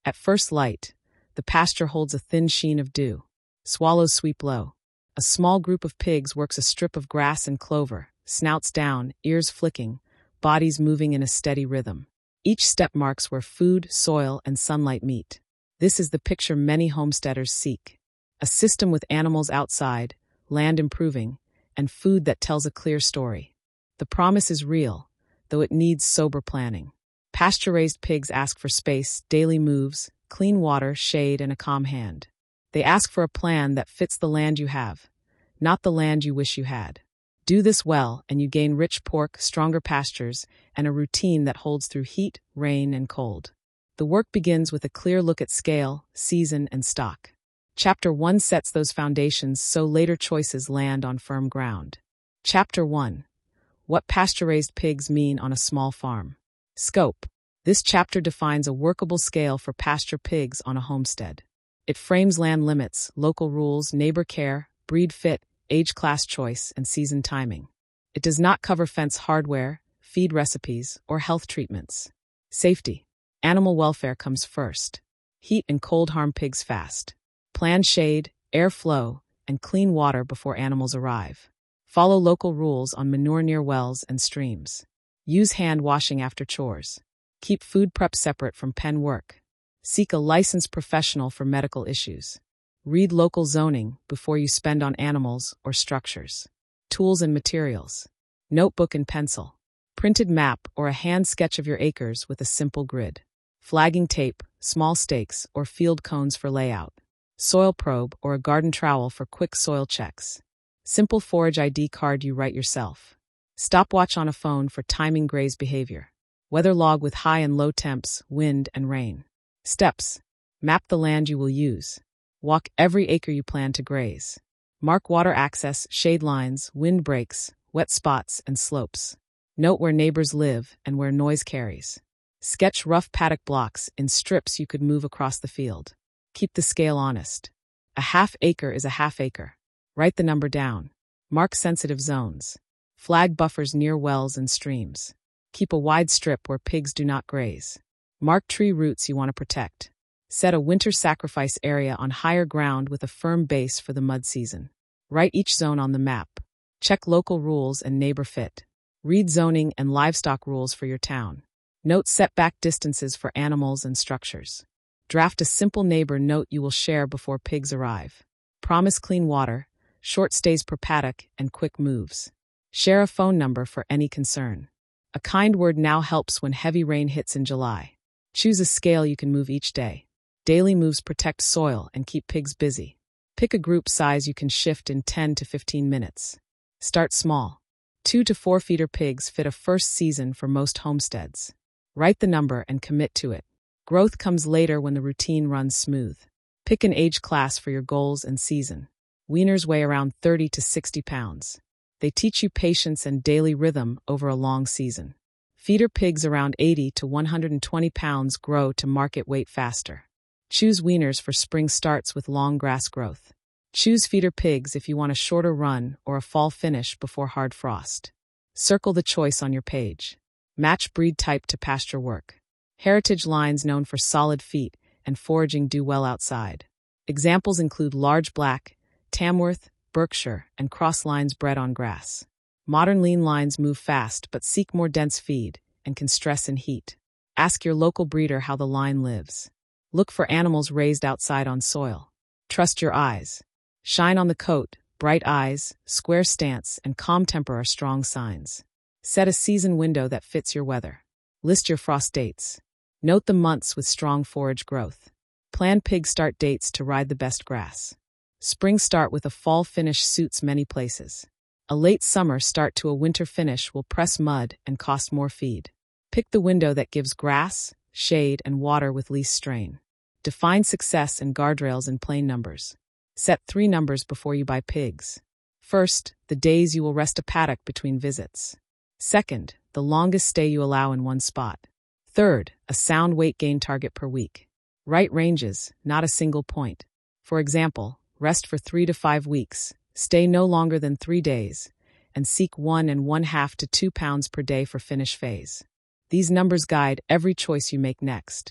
At first light, the pasture holds a thin sheen of dew. Swallows sweep low. A small group of pigs works a strip of grass and clover, snouts down, ears flicking, bodies moving in a steady rhythm. Each step marks where food, soil, and sunlight meet. This is the picture many homesteaders seek. A system with animals outside, land improving, and food that tells a clear story. The promise is real, though it needs sober planning. Pasture-raised pigs ask for space, daily moves, clean water, shade, and a calm hand. They ask for a plan that fits the land you have, not the land you wish you had. Do this well, and you gain rich pork, stronger pastures, and a routine that holds through heat, rain, and cold. The work begins with a clear look at scale, season, and stock. Chapter 1 sets those foundations so later choices land on firm ground. Chapter 1. What pasture-raised pigs mean on a small farm. Scope. This chapter defines a workable scale for pasture pigs on a homestead. It frames land limits, local rules, neighbor care, breed fit, age class choice, and season timing. It does not cover fence hardware, feed recipes, or health treatments. Safety. Animal welfare comes first. Heat and cold harm pigs fast. Plan shade, air flow, and clean water before animals arrive. Follow local rules on manure near wells and streams. Use hand washing after chores. Keep food prep separate from pen work. Seek a licensed professional for medical issues. Read local zoning before you spend on animals or structures. Tools and materials. Notebook and pencil. Printed map or a hand sketch of your acres with a simple grid. Flagging tape, small stakes, or field cones for layout. Soil probe or a garden trowel for quick soil checks. Simple forage ID card you write yourself. Stopwatch on a phone for timing graze behavior. Weather log with high and low temps, wind, and rain. Steps. Map the land you will use. Walk every acre you plan to graze. Mark water access, shade lines, wind breaks, wet spots, and slopes. Note where neighbors live and where noise carries. Sketch rough paddock blocks in strips you could move across the field. Keep the scale honest. A half acre is a half acre. Write the number down. Mark sensitive zones. Flag buffers near wells and streams. Keep a wide strip where pigs do not graze. Mark tree roots you want to protect. Set a winter sacrifice area on higher ground with a firm base for the mud season. Write each zone on the map. Check local rules and neighbor fit. Read zoning and livestock rules for your town. Note setback distances for animals and structures. Draft a simple neighbor note you will share before pigs arrive. Promise clean water, short stays per paddock, and quick moves. Share a phone number for any concern. A kind word now helps when heavy rain hits in July. Choose a scale you can move each day. Daily moves protect soil and keep pigs busy. Pick a group size you can shift in 10 to 15 minutes. Start small. 2 to 4 feeder pigs fit a first season for most homesteads. Write the number and commit to it. Growth comes later when the routine runs smooth. Pick an age class for your goals and season. Weaners weigh around 30 to 60 pounds. They teach you patience and daily rhythm over a long season. Feeder pigs around 80 to 120 pounds grow to market weight faster. Choose weaners for spring starts with long grass growth. Choose feeder pigs if you want a shorter run or a fall finish before hard frost. Circle the choice on your page. Match breed type to pasture work. Heritage lines known for solid feet and foraging do well outside. Examples include large black, Tamworth, Berkshire, and cross lines bred on grass. Modern lean lines move fast but seek more dense feed and can stress in heat. Ask your local breeder how the line lives. Look for animals raised outside on soil. Trust your eyes. Shine on the coat, bright eyes, square stance, and calm temper are strong signs. Set a season window that fits your weather. List your frost dates. Note the months with strong forage growth. Plan pig start dates to ride the best grass. Spring start with a fall finish suits many places. A late summer start to a winter finish will press mud and cost more feed. Pick the window that gives grass, shade, and water with least strain. Define success and guardrails in plain numbers. Set 3 numbers before you buy pigs. First, the days you will rest a paddock between visits. Second, the longest stay you allow in one spot. Third, a sound weight gain target per week. Write ranges, not a single point. For example, rest for 3 to 5 weeks, stay no longer than 3 days, and seek 1.5 to 2 pounds per day for finish phase. These numbers guide every choice you make next.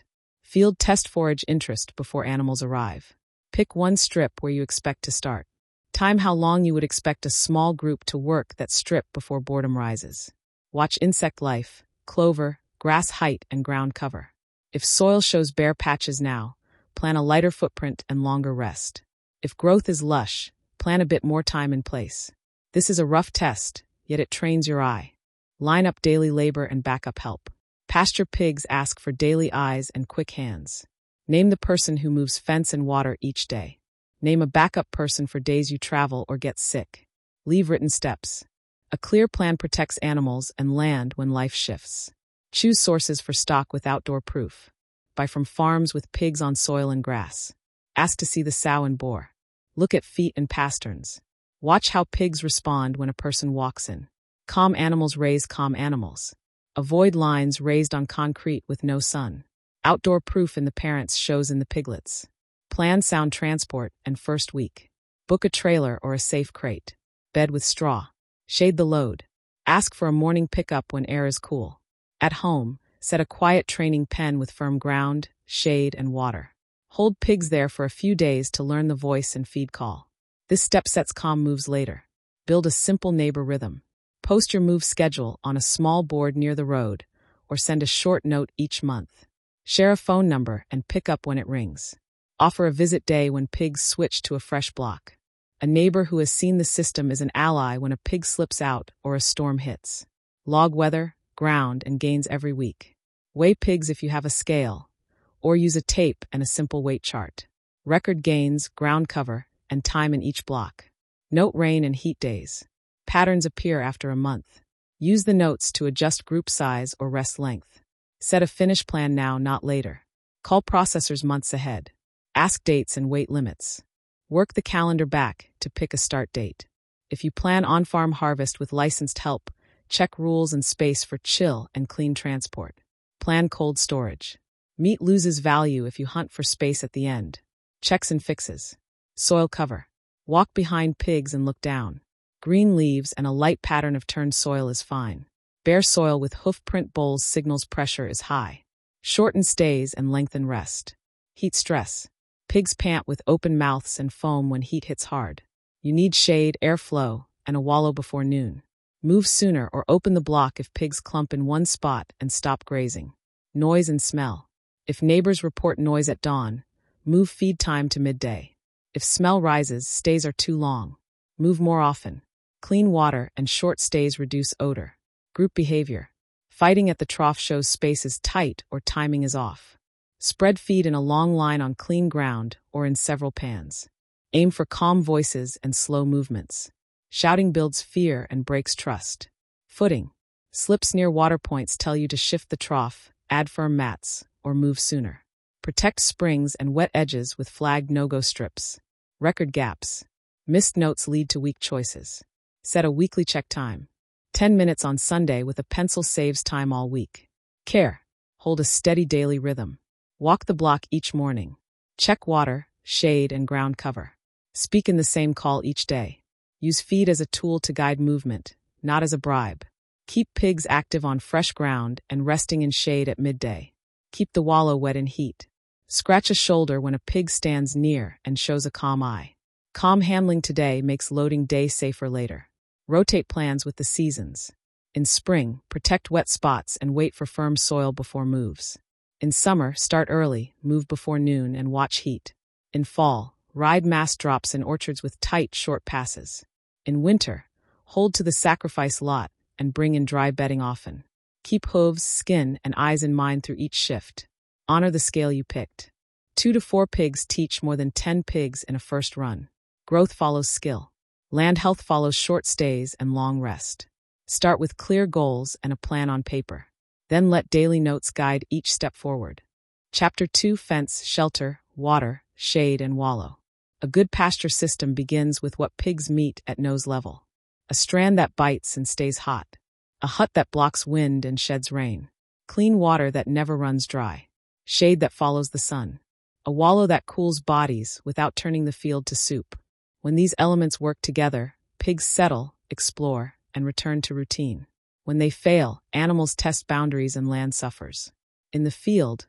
Field test forage interest before animals arrive. Pick one strip where you expect to start. Time how long you would expect a small group to work that strip before boredom rises. Watch insect life, clover, grass height, and ground cover. If soil shows bare patches now, plan a lighter footprint and longer rest. If growth is lush, plan a bit more time in place. This is a rough test, yet it trains your eye. Line up daily labor and backup help. Pasture pigs ask for daily eyes and quick hands. Name the person who moves fence and water each day. Name a backup person for days you travel or get sick. Leave written steps. A clear plan protects animals and land when life shifts. Choose sources for stock with outdoor proof. Buy from farms with pigs on soil and grass. Ask to see the sow and boar. Look at feet and pasterns. Watch how pigs respond when a person walks in. Calm animals raise calm animals. Avoid lines raised on concrete with no sun. Outdoor proof in the parents shows in the piglets. Plan sound transport and first week. Book a trailer or a safe crate. Bed with straw. Shade the load. Ask for a morning pickup when air is cool. At home, set a quiet training pen with firm ground, shade, and water. Hold pigs there for a few days to learn the voice and feed call. This step sets calm moves later. Build a simple neighbor rhythm. Post your move schedule on a small board near the road, or send a short note each month. Share a phone number and pick up when it rings. Offer a visit day when pigs switch to a fresh block. A neighbor who has seen the system is an ally when a pig slips out or a storm hits. Log weather, ground, and gains every week. Weigh pigs if you have a scale, or use a tape and a simple weight chart. Record gains, ground cover, and time in each block. Note rain and heat days. Patterns appear after a month. Use the notes to adjust group size or rest length. Set a finish plan now, not later. Call processors months ahead. Ask dates and weight limits. Work the calendar back to pick a start date. If you plan on-farm harvest with licensed help, check rules and space for chill and clean transport. Plan cold storage. Meat loses value if you hunt for space at the end. Checks and fixes. Soil cover. Walk behind pigs and look down. Green leaves and a light pattern of turned soil is fine. Bare soil with hoof print bowls signals pressure is high. Shorten stays and lengthen rest. Heat stress. Pigs pant with open mouths and foam when heat hits hard. You need shade, airflow, and a wallow before noon. Move sooner or open the block if pigs clump in one spot and stop grazing. Noise and smell. If neighbors report noise at dawn, move feed time to midday. If smell rises, stays are too long. Move more often. Clean water and short stays reduce odor. Group behavior. Fighting at the trough shows space is tight or timing is off. Spread feed in a long line on clean ground or in several pans. Aim for calm voices and slow movements. Shouting builds fear and breaks trust. Footing. Slips near water points tell you to shift the trough, add firm mats, or move sooner. Protect springs and wet edges with flagged no-go strips. Record gaps. Missed notes lead to weak choices. Set a weekly check time. 10 minutes on Sunday with a pencil saves time all week. Care. Hold a steady daily rhythm. Walk the block each morning. Check water, shade, and ground cover. Speak in the same call each day. Use feed as a tool to guide movement, not as a bribe. Keep pigs active on fresh ground and resting in shade at midday. Keep the wallow wet in heat. Scratch a shoulder when a pig stands near and shows a calm eye. Calm handling today makes loading day safer later. Rotate plans with the seasons. In spring, protect wet spots and wait for firm soil before moves. In summer, start early, move before noon, and watch heat. In fall, ride mass drops in orchards with tight, short passes. In winter, hold to the sacrifice lot and bring in dry bedding often. Keep hooves, skin, and eyes in mind through each shift. Honor the scale you picked. 2 to 4 pigs teach more than 10 pigs in a first run. Growth follows skill. Land health follows short stays and long rest. Start with clear goals and a plan on paper. Then let daily notes guide each step forward. Chapter 2: Fence, Shelter, Water, Shade, and Wallow. A good pasture system begins with what pigs meet at nose level. A strand that bites and stays hot. A hut that blocks wind and sheds rain. Clean water that never runs dry. Shade that follows the sun. A wallow that cools bodies without turning the field to soup. When these elements work together, pigs settle, explore, and return to routine. When they fail, animals test boundaries and land suffers. In the field,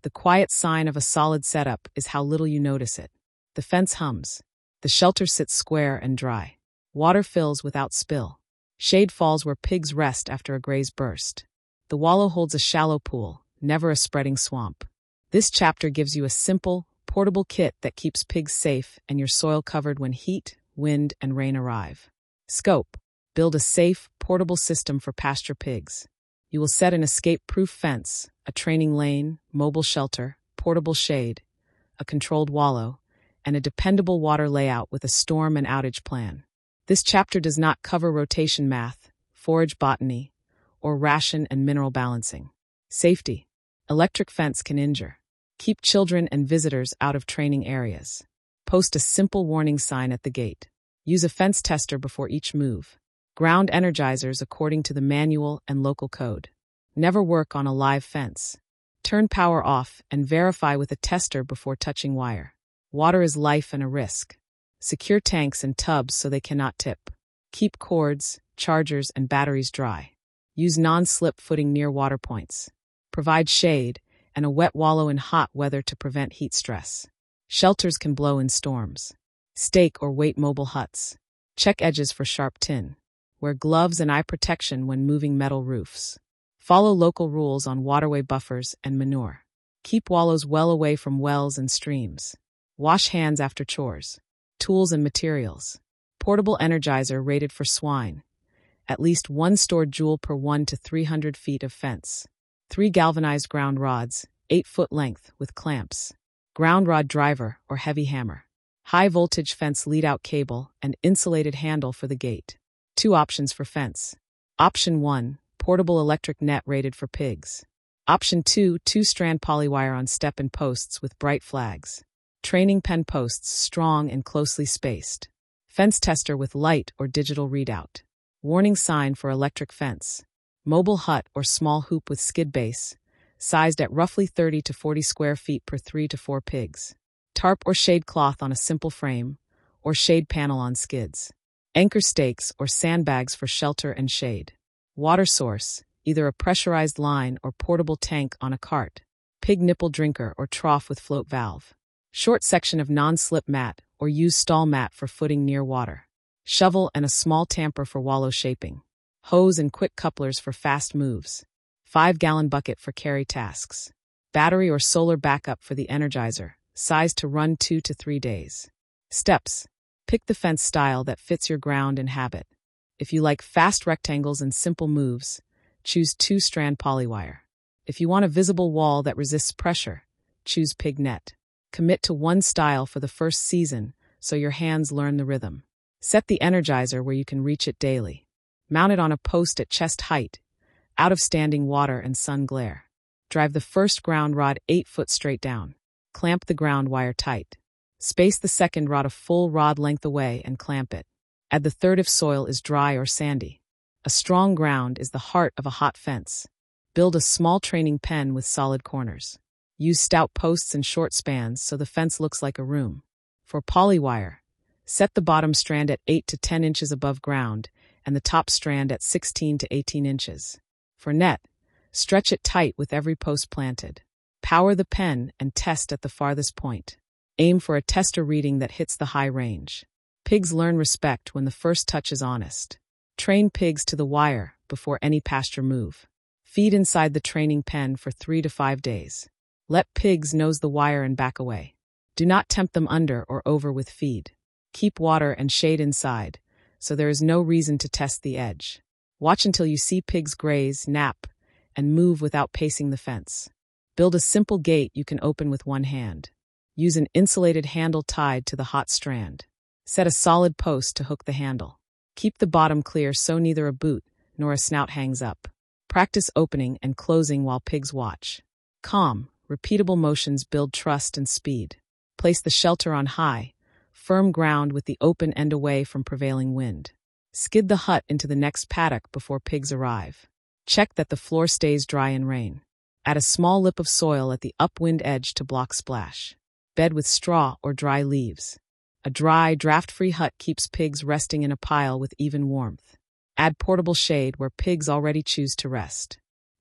The quiet sign of a solid setup is how little you notice it. The fence hums. The shelter sits square and dry. Water fills without spill. Shade falls where pigs rest after a graze burst. The wallow holds a shallow pool, never a spreading swamp. This chapter gives you a simple, portable kit that keeps pigs safe and your soil covered when heat, wind, and rain arrive. Scope: build a safe, portable system for pasture pigs. You will set an escape-proof fence, a training lane, mobile shelter, portable shade, a controlled wallow, and a dependable water layout with a storm and outage plan. This chapter does not cover rotation math, forage botany, or ration and mineral balancing. Safety: electric fence can injure. Keep children and visitors out of training areas. Post a simple warning sign at the gate. Use a fence tester before each move. Ground energizers according to the manual and local code. Never work on a live fence. Turn power off and verify with a tester before touching wire. Water is life and a risk. Secure tanks and tubs so they cannot tip. Keep cords, chargers, and batteries dry. Use non-slip footing near water points. Provide shade and a wet wallow in hot weather to prevent heat stress. Shelters can blow in storms. Stake or weight mobile huts. Check edges for sharp tin. Wear gloves and eye protection when moving metal roofs. Follow local rules on waterway buffers and manure. Keep wallows well away from wells and streams. Wash hands after chores. Tools and materials. Portable energizer rated for swine. At least one stored joule per 1 to 300 feet of fence. 3 galvanized ground rods, 8-foot length with clamps. Ground rod driver or heavy hammer. High voltage fence lead-out cable and insulated handle for the gate. 2 options for fence. Option 1, portable electric net rated for pigs. Option 2, 2-strand polywire on step and posts with bright flags. Training pen posts strong and closely spaced. Fence tester with light or digital readout. Warning sign for electric fence. Mobile hut or small hoop with skid base, sized at roughly 30 to 40 square feet per 3 to 4 pigs. Tarp or shade cloth on a simple frame, or shade panel on skids. Anchor stakes or sandbags for shelter and shade. Water source, either a pressurized line or portable tank on a cart. Pig nipple drinker or trough with float valve. Short section of non-slip mat or use stall mat for footing near water. Shovel and a small tamper for wallow shaping. Hose and quick couplers for fast moves. 5-gallon bucket for carry tasks. Battery or solar backup for the energizer, sized to run 2 to 3 days. Steps: pick the fence style that fits your ground and habit. If you like fast rectangles and simple moves, choose 2-strand polywire. If you want a visible wall that resists pressure, choose pig net. Commit to one style for the first season so your hands learn the rhythm. Set the energizer where you can reach it daily. Mount it on a post at chest height, out of standing water and sun glare. Drive the first ground rod 8 foot straight down. Clamp the ground wire tight. Space the second rod a full rod length away and clamp it. Add the third if soil is dry or sandy. A strong ground is the heart of a hot fence. Build a small training pen with solid corners. Use stout posts and short spans so the fence looks like a room. For polywire, set the bottom strand at 8 to 10 inches above ground and the top strand at 16 to 18 inches. For net, stretch it tight with every post planted. Power the pen and test at the farthest point. Aim for a tester reading that hits the high range. Pigs learn respect when the first touch is honest. Train pigs to the wire before any pasture move. Feed inside the training pen for 3 to 5 days. Let pigs nose the wire and back away. Do not tempt them under or over with feed. Keep water and shade inside, so there is no reason to test the edge. Watch until you see pigs graze, nap, and move without pacing the fence. Build a simple gate you can open with one hand. Use an insulated handle tied to the hot strand. Set a solid post to hook the handle. Keep the bottom clear so neither a boot nor a snout hangs up. Practice opening and closing while pigs watch. Calm, repeatable motions build trust and speed. Place the shelter on high, firm ground with the open end away from prevailing wind. Skid the hut into the next paddock before pigs arrive. Check that the floor stays dry in rain. Add a small lip of soil at the upwind edge to block splash. Bed with straw or dry leaves. A dry, draft-free hut keeps pigs resting in a pile with even warmth. Add portable shade where pigs already choose to rest.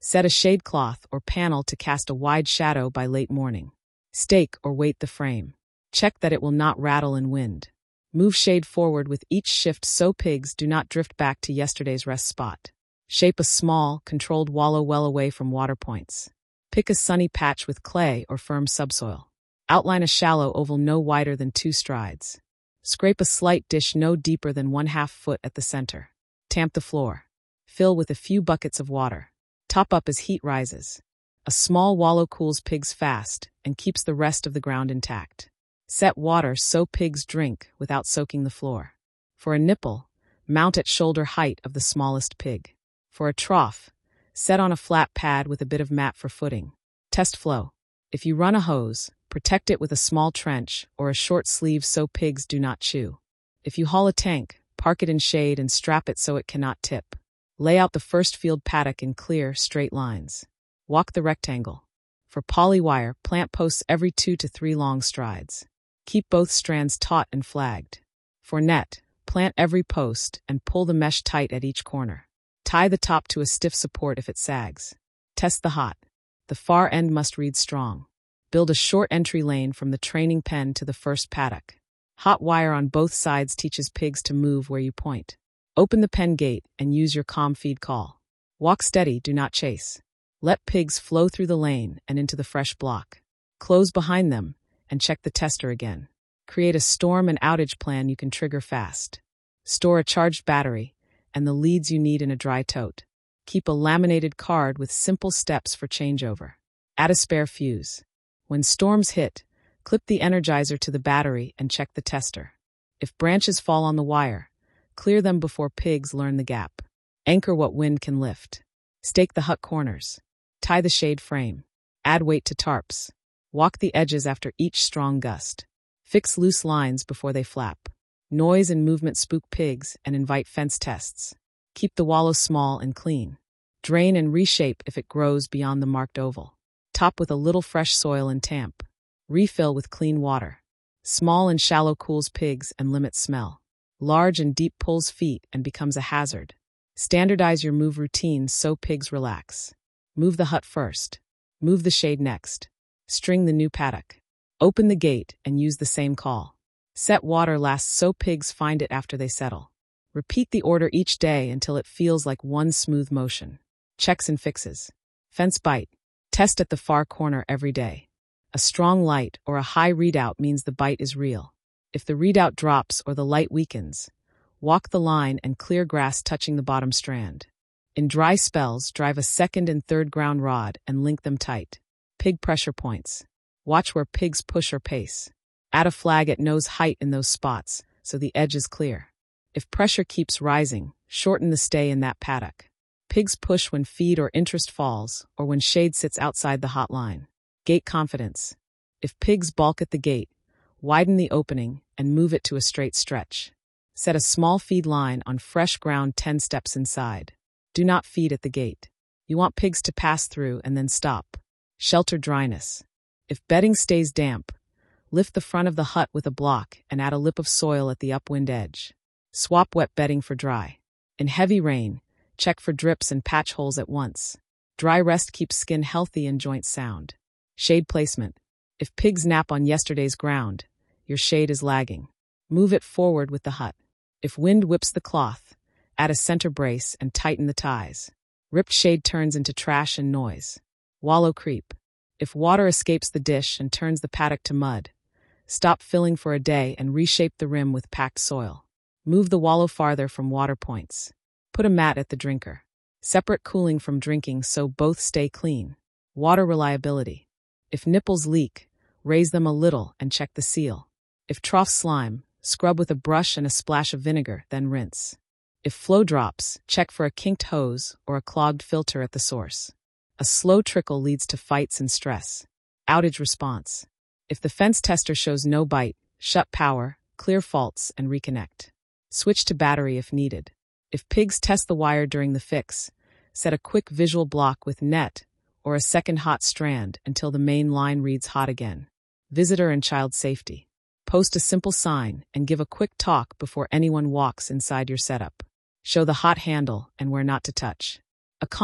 Set a shade cloth or panel to cast a wide shadow by late morning. Stake or weight the frame. Check that it will not rattle in wind. Move shade forward with each shift so pigs do not drift back to yesterday's rest spot. Shape a small, controlled wallow well away from water points. Pick a sunny patch with clay or firm subsoil. Outline a shallow oval no wider than 2 strides. Scrape a slight dish no deeper than 1/2 foot at the center. Tamp the floor. Fill with a few buckets of water. Top up as heat rises. A small wallow cools pigs fast and keeps the rest of the ground intact. Set water so pigs drink without soaking the floor. For a nipple, mount at shoulder height of the smallest pig. For a trough, set on a flat pad with a bit of mat for footing. Test flow. If you run a hose, protect it with a small trench or a short sleeve so pigs do not chew. If you haul a tank, park it in shade and strap it so it cannot tip. Lay out the first field paddock in clear, straight lines. Walk the rectangle. For poly wire, plant posts every 2 to 3 long strides. Keep both strands taut and flagged. For net, plant every post and pull the mesh tight at each corner. Tie the top to a stiff support if it sags. Test the hot. The far end must read strong. Build a short entry lane from the training pen to the first paddock. Hot wire on both sides teaches pigs to move where you point. Open the pen gate and use your calm feed call. Walk steady, do not chase. Let pigs flow through the lane and into the fresh block. Close behind them and check the tester again. Create a storm and outage plan you can trigger fast. Store a charged battery and the leads you need in a dry tote. Keep a laminated card with simple steps for changeover. Add a spare fuse. When storms hit, clip the energizer to the battery and check the tester. If branches fall on the wire, clear them before pigs learn the gap. Anchor what wind can lift. Stake the hut corners. Tie the shade frame. Add weight to tarps. Walk the edges after each strong gust. Fix loose lines before they flap. Noise and movement spook pigs and invite fence tests. Keep the wallow small and clean. Drain and reshape if it grows beyond the marked oval. Top with a little fresh soil and tamp. Refill with clean water. Small and shallow cools pigs and limits smell. Large and deep pulls feet and becomes a hazard. Standardize your move routines so pigs relax. Move the hut first. Move the shade next. String the new paddock. Open the gate and use the same call. Set water last so pigs find it after they settle. Repeat the order each day until it feels like one smooth motion. Checks and fixes. Fence bite. Test at the far corner every day. A strong light or a high readout means the bite is real. If the readout drops or the light weakens, walk the line and clear grass touching the bottom strand. In dry spells, drive a 2nd and 3rd ground rod and link them tight. Pig pressure points. Watch where pigs push or pace. Add a flag at nose height in those spots so the edge is clear. If pressure keeps rising, shorten the stay in that paddock. Pigs push when feed or interest falls or when shade sits outside the hot line. Gate confidence. If pigs balk at the gate, widen the opening and move it to a straight stretch. Set a small feed line on fresh ground 10 steps inside. Do not feed at the gate. You want pigs to pass through and then stop. Shelter dryness. If bedding stays damp, lift the front of the hut with a block and add a lip of soil at the upwind edge. Swap wet bedding for dry. In heavy rain, check for drips and patch holes at once. Dry rest keeps skin healthy and joints sound. Shade placement. If pigs nap on yesterday's ground, your shade is lagging. Move it forward with the hut. If wind whips the cloth, add a center brace and tighten the ties. Ripped shade turns into trash and noise. Wallow creep. If water escapes the dish and turns the paddock to mud, stop filling for a day and reshape the rim with packed soil. Move the wallow farther from water points. Put a mat at the drinker. Separate cooling from drinking so both stay clean. Water reliability. If nipples leak, raise them a little and check the seal. If troughs slime, scrub with a brush and a splash of vinegar, then rinse. If flow drops, check for a kinked hose or a clogged filter at the source. A slow trickle leads to fights and stress. Outage response. If the fence tester shows no bite, shut power, clear faults, and reconnect. Switch to battery if needed. If pigs test the wire during the fix, set a quick visual block with net or a second hot strand until the main line reads hot again. Visitor and child safety. Post a simple sign and give a quick talk before anyone walks inside your setup. Show the hot handle and where not to touch. A calm,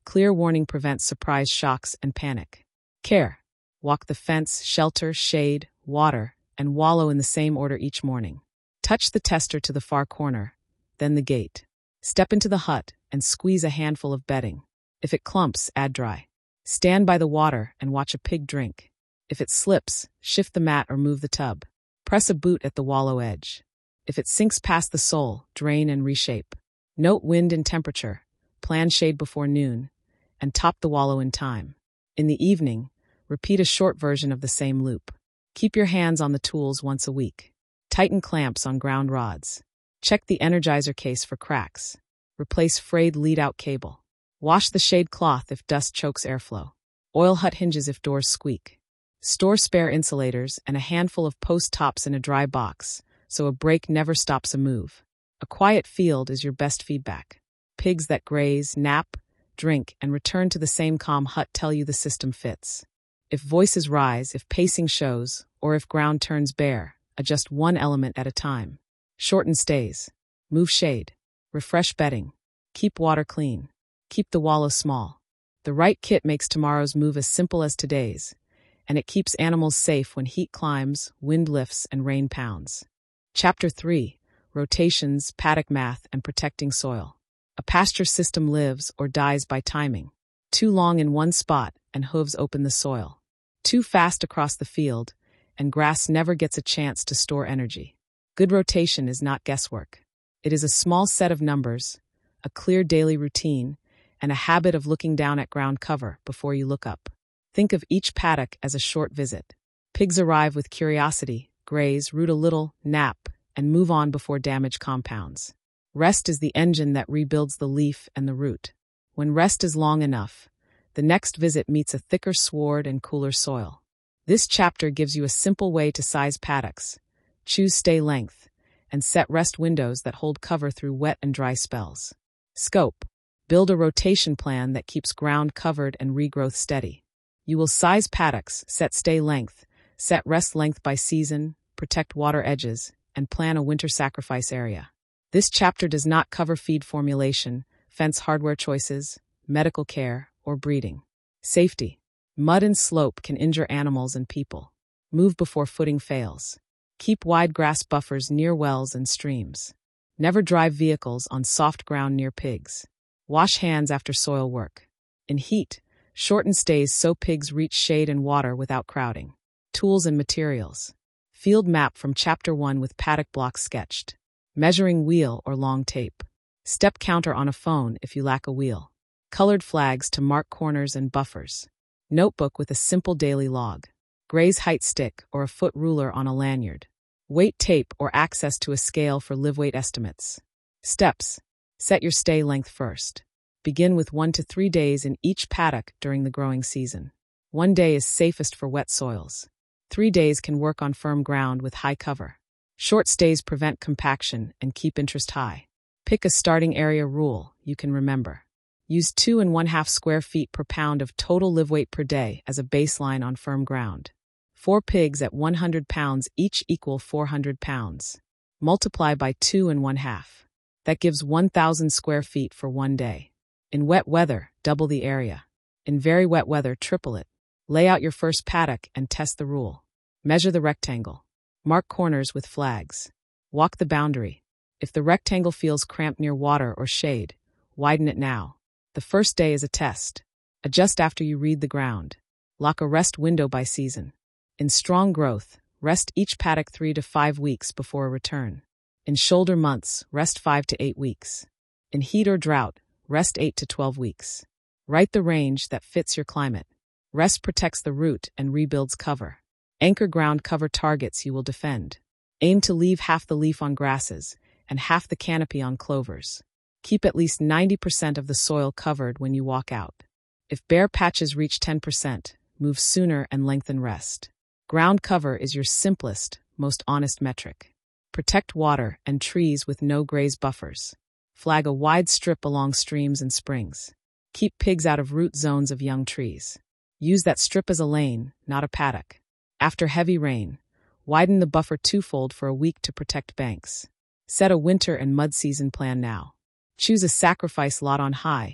Clear warning prevents surprise shocks and panic. Care. Walk the fence, shelter, shade, water, and wallow in the same order each morning. Touch the tester to the far corner, then the gate. Step into the hut and squeeze a handful of bedding. If it clumps, add dry. Stand by the water and watch a pig drink. If it slips, shift the mat or move the tub. Press a boot at the wallow edge. If it sinks past the sole, drain and reshape. Note wind and temperature. Plan shade before noon, and top the wallow in time. In the evening, repeat a short version of the same loop. Keep your hands on the tools once a week. Tighten clamps on ground rods. Check the energizer case for cracks. Replace frayed lead-out cable. Wash the shade cloth if dust chokes airflow. Oil hut hinges if doors squeak. Store spare insulators and a handful of post tops in a dry box, so a break never stops a move. A quiet field is your best feedback. Pigs that graze, nap, drink, and return to the same calm hut tell you the system fits. If voices rise, if pacing shows, or if ground turns bare, adjust one element at a time. Shorten stays. Move shade. Refresh bedding. Keep water clean. Keep the wallow small. The right kit makes tomorrow's move as simple as today's, and it keeps animals safe when heat climbs, wind lifts, and rain pounds. Chapter 3. Rotations, Paddock Math, and Protecting Soil. A pasture system lives or dies by timing. Too long in one spot, and hooves open the soil. Too fast across the field, and grass never gets a chance to store energy. Good rotation is not guesswork. It is a small set of numbers, a clear daily routine, and a habit of looking down at ground cover before you look up. Think of each paddock as a short visit. Pigs arrive with curiosity, graze, root a little, nap, and move on before damage compounds. Rest is the engine that rebuilds the leaf and the root. When rest is long enough, the next visit meets a thicker sward and cooler soil. This chapter gives you a simple way to size paddocks. Choose stay length, and set rest windows that hold cover through wet and dry spells. Scope. Build a rotation plan that keeps ground covered and regrowth steady. You will size paddocks, set stay length, set rest length by season, protect water edges, and plan a winter sacrifice area. This chapter does not cover feed formulation, fence hardware choices, medical care, or breeding. Safety. Mud and slope can injure animals and people. Move before footing fails. Keep wide grass buffers near wells and streams. Never drive vehicles on soft ground near pigs. Wash hands after soil work. In heat, shorten stays so pigs reach shade and water without crowding. Tools and materials. Field map from Chapter 1 with paddock blocks sketched. Measuring wheel or long tape. Step counter on a phone if you lack a wheel. Colored flags to mark corners and buffers. Notebook with a simple daily log. Graze height stick or a foot ruler on a lanyard. Weight tape or access to a scale for live weight estimates. Steps. Set your stay length first. Begin with 1 to 3 days in each paddock during the growing season. 1 day is safest for wet soils. 3 days can work on firm ground with high cover. Short stays prevent compaction and keep interest high. Pick a starting area rule you can remember. Use 2½ square feet per pound of total live weight per day as a baseline on firm ground. 4 pigs at 100 pounds each equal 400 pounds. Multiply by 2½ That gives 1,000 square feet for 1 day. In wet weather, double the area. In very wet weather, triple it. Lay out your first paddock and test the rule. Measure the rectangle. Mark corners with flags. Walk the boundary. If the rectangle feels cramped near water or shade, widen it now. The first day is a test. Adjust after you read the ground. Lock a rest window by season. In strong growth, rest each paddock 3 to 5 weeks before a return. In shoulder months, rest 5 to 8 weeks. In heat or drought, rest 8 to 12 weeks. Write the range that fits your climate. Rest protects the root and rebuilds cover. Anchor ground cover targets you will defend. Aim to leave half the leaf on grasses and half the canopy on clovers. Keep at least 90% of the soil covered when you walk out. If bare patches reach 10%, move sooner and lengthen rest. Ground cover is your simplest, most honest metric. Protect water and trees with no graze buffers. Flag a wide strip along streams and springs. Keep pigs out of root zones of young trees. Use that strip as a lane, not a paddock. After heavy rain, widen the buffer twofold for a week to protect banks. Set a winter and mud season plan now. Choose a sacrifice lot on high,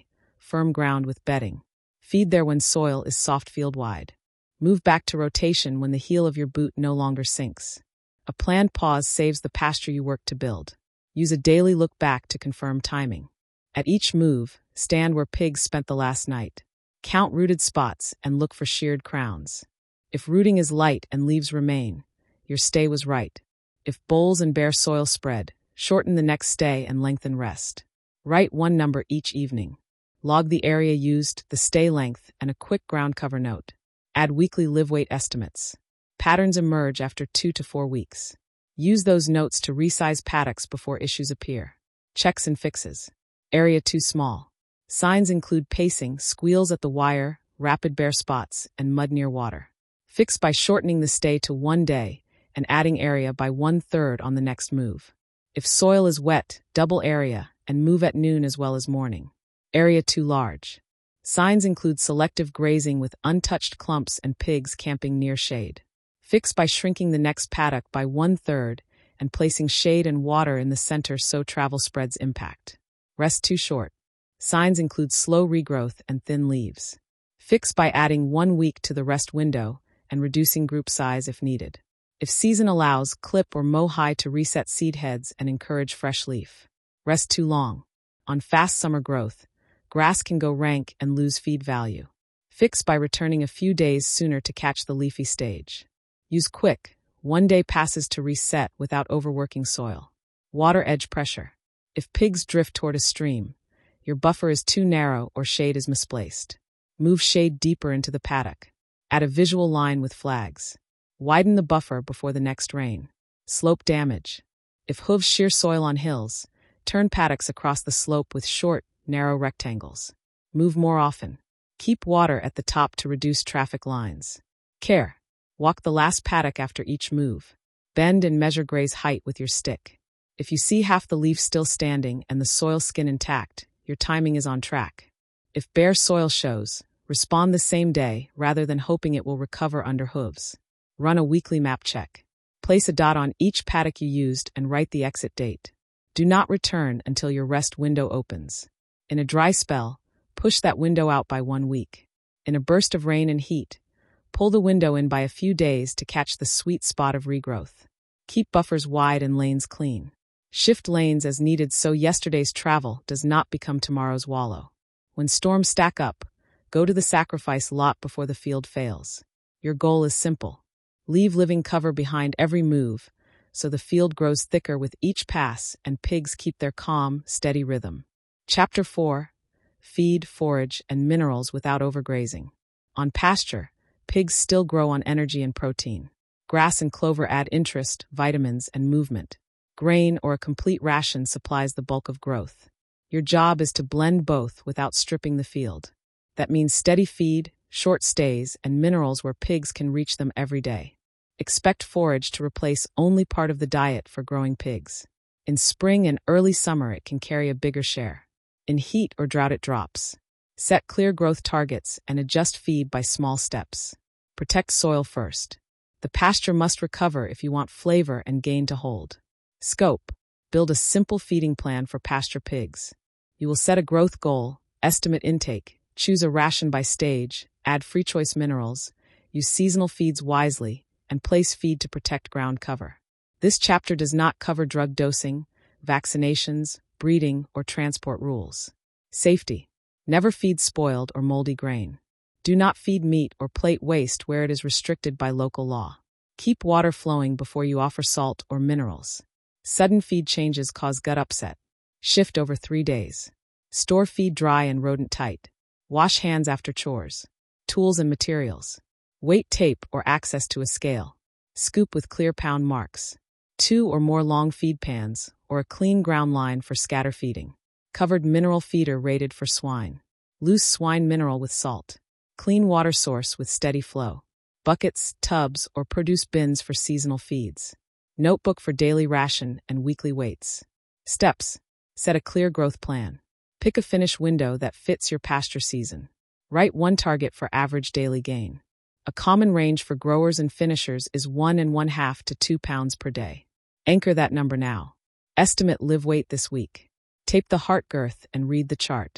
firm ground with bedding. Feed there when soil is soft field-wide. Move back to rotation when the heel of your boot no longer sinks. A planned pause saves the pasture you work to build. Use a daily look back to confirm timing. At each move, stand where pigs spent the last night. Count rooted spots and look for sheared crowns. If rooting is light and leaves remain, your stay was right. If bolls and bare soil spread, shorten the next stay and lengthen rest. Write one number each evening. Log the area used, the stay length, and a quick ground cover note. Add weekly live weight estimates. Patterns emerge after 2 to 4 weeks. Use those notes to resize paddocks before issues appear. Checks and fixes. Area too small. Signs include pacing, squeals at the wire, rapid bare spots, and mud near water. Fix by shortening the stay to 1 day and adding area by 1/3 on the next move. If soil is wet, double area and move at noon as well as morning. Area too large. Signs include selective grazing with untouched clumps and pigs camping near shade. Fix by shrinking the next paddock by 1/3 and placing shade and water in the center so travel spreads impact. Rest too short. Signs include slow regrowth and thin leaves. Fix by adding 1 week to the rest window and reducing group size if needed. If season allows, clip or mow high to reset seed heads and encourage fresh leaf. Rest too long. On fast summer growth, grass can go rank and lose feed value. Fix by returning a few days sooner to catch the leafy stage. Use quick, 1-day passes to reset without overworking soil. Water edge pressure. If pigs drift toward a stream, your buffer is too narrow or shade is misplaced. Move shade deeper into the paddock. Add a visual line with flags. Widen the buffer before the next rain. Slope damage. If hooves shear soil on hills, turn paddocks across the slope with short, narrow rectangles. Move more often. Keep water at the top to reduce traffic lines. Care. Walk the last paddock after each move. Bend and measure graze height with your stick. If you see half the leaf still standing and the soil skin intact, your timing is on track. If bare soil shows, respond the same day rather than hoping it will recover under hooves. Run a weekly map check. Place a dot on each paddock you used and write the exit date. Do not return until your rest window opens. In a dry spell, push that window out by 1 week. In a burst of rain and heat, pull the window in by a few days to catch the sweet spot of regrowth. Keep buffers wide and lanes clean. Shift lanes as needed so yesterday's travel does not become tomorrow's wallow. When storms stack up, go to the sacrifice lot before the field fails. Your goal is simple. Leave living cover behind every move, so the field grows thicker with each pass and pigs keep their calm, steady rhythm. Chapter 4. Feed, forage, and minerals without overgrazing. On pasture, pigs still grow on energy and protein. Grass and clover add interest, vitamins, and movement. Grain or a complete ration supplies the bulk of growth. Your job is to blend both without stripping the field. That means steady feed, short stays, and minerals where pigs can reach them every day. Expect forage to replace only part of the diet for growing pigs. In spring and early summer, it can carry a bigger share. In heat or drought, it drops. Set clear growth targets and adjust feed by small steps. Protect soil first. The pasture must recover if you want flavor and gain to hold. Scope. Build a simple feeding plan for pasture pigs. You will set a growth goal, estimate intake, choose a ration by stage, add free choice minerals, use seasonal feeds wisely, and place feed to protect ground cover. This chapter does not cover drug dosing, vaccinations, breeding, or transport rules. Safety. Never feed spoiled or moldy grain. Do not feed meat or plate waste where it is restricted by local law. Keep water flowing before you offer salt or minerals. Sudden feed changes cause gut upset. Shift over 3 days. Store feed dry and rodent tight. Wash hands after chores. Tools and materials. Weight tape or access to a scale. Scoop with clear pound marks. 2 or more long feed pans, or a clean ground line for scatter feeding. Covered mineral feeder rated for swine. Loose swine mineral with salt. Clean water source with steady flow. Buckets, tubs, or produce bins for seasonal feeds. Notebook for daily ration and weekly weights. Steps. Set a clear growth plan. Pick a finish window that fits your pasture season. Write 1 target for average daily gain. A common range for growers and finishers is 1 1/2 to 2 pounds per day. Anchor that number now. Estimate live weight this week. Tape the heart girth and read the chart.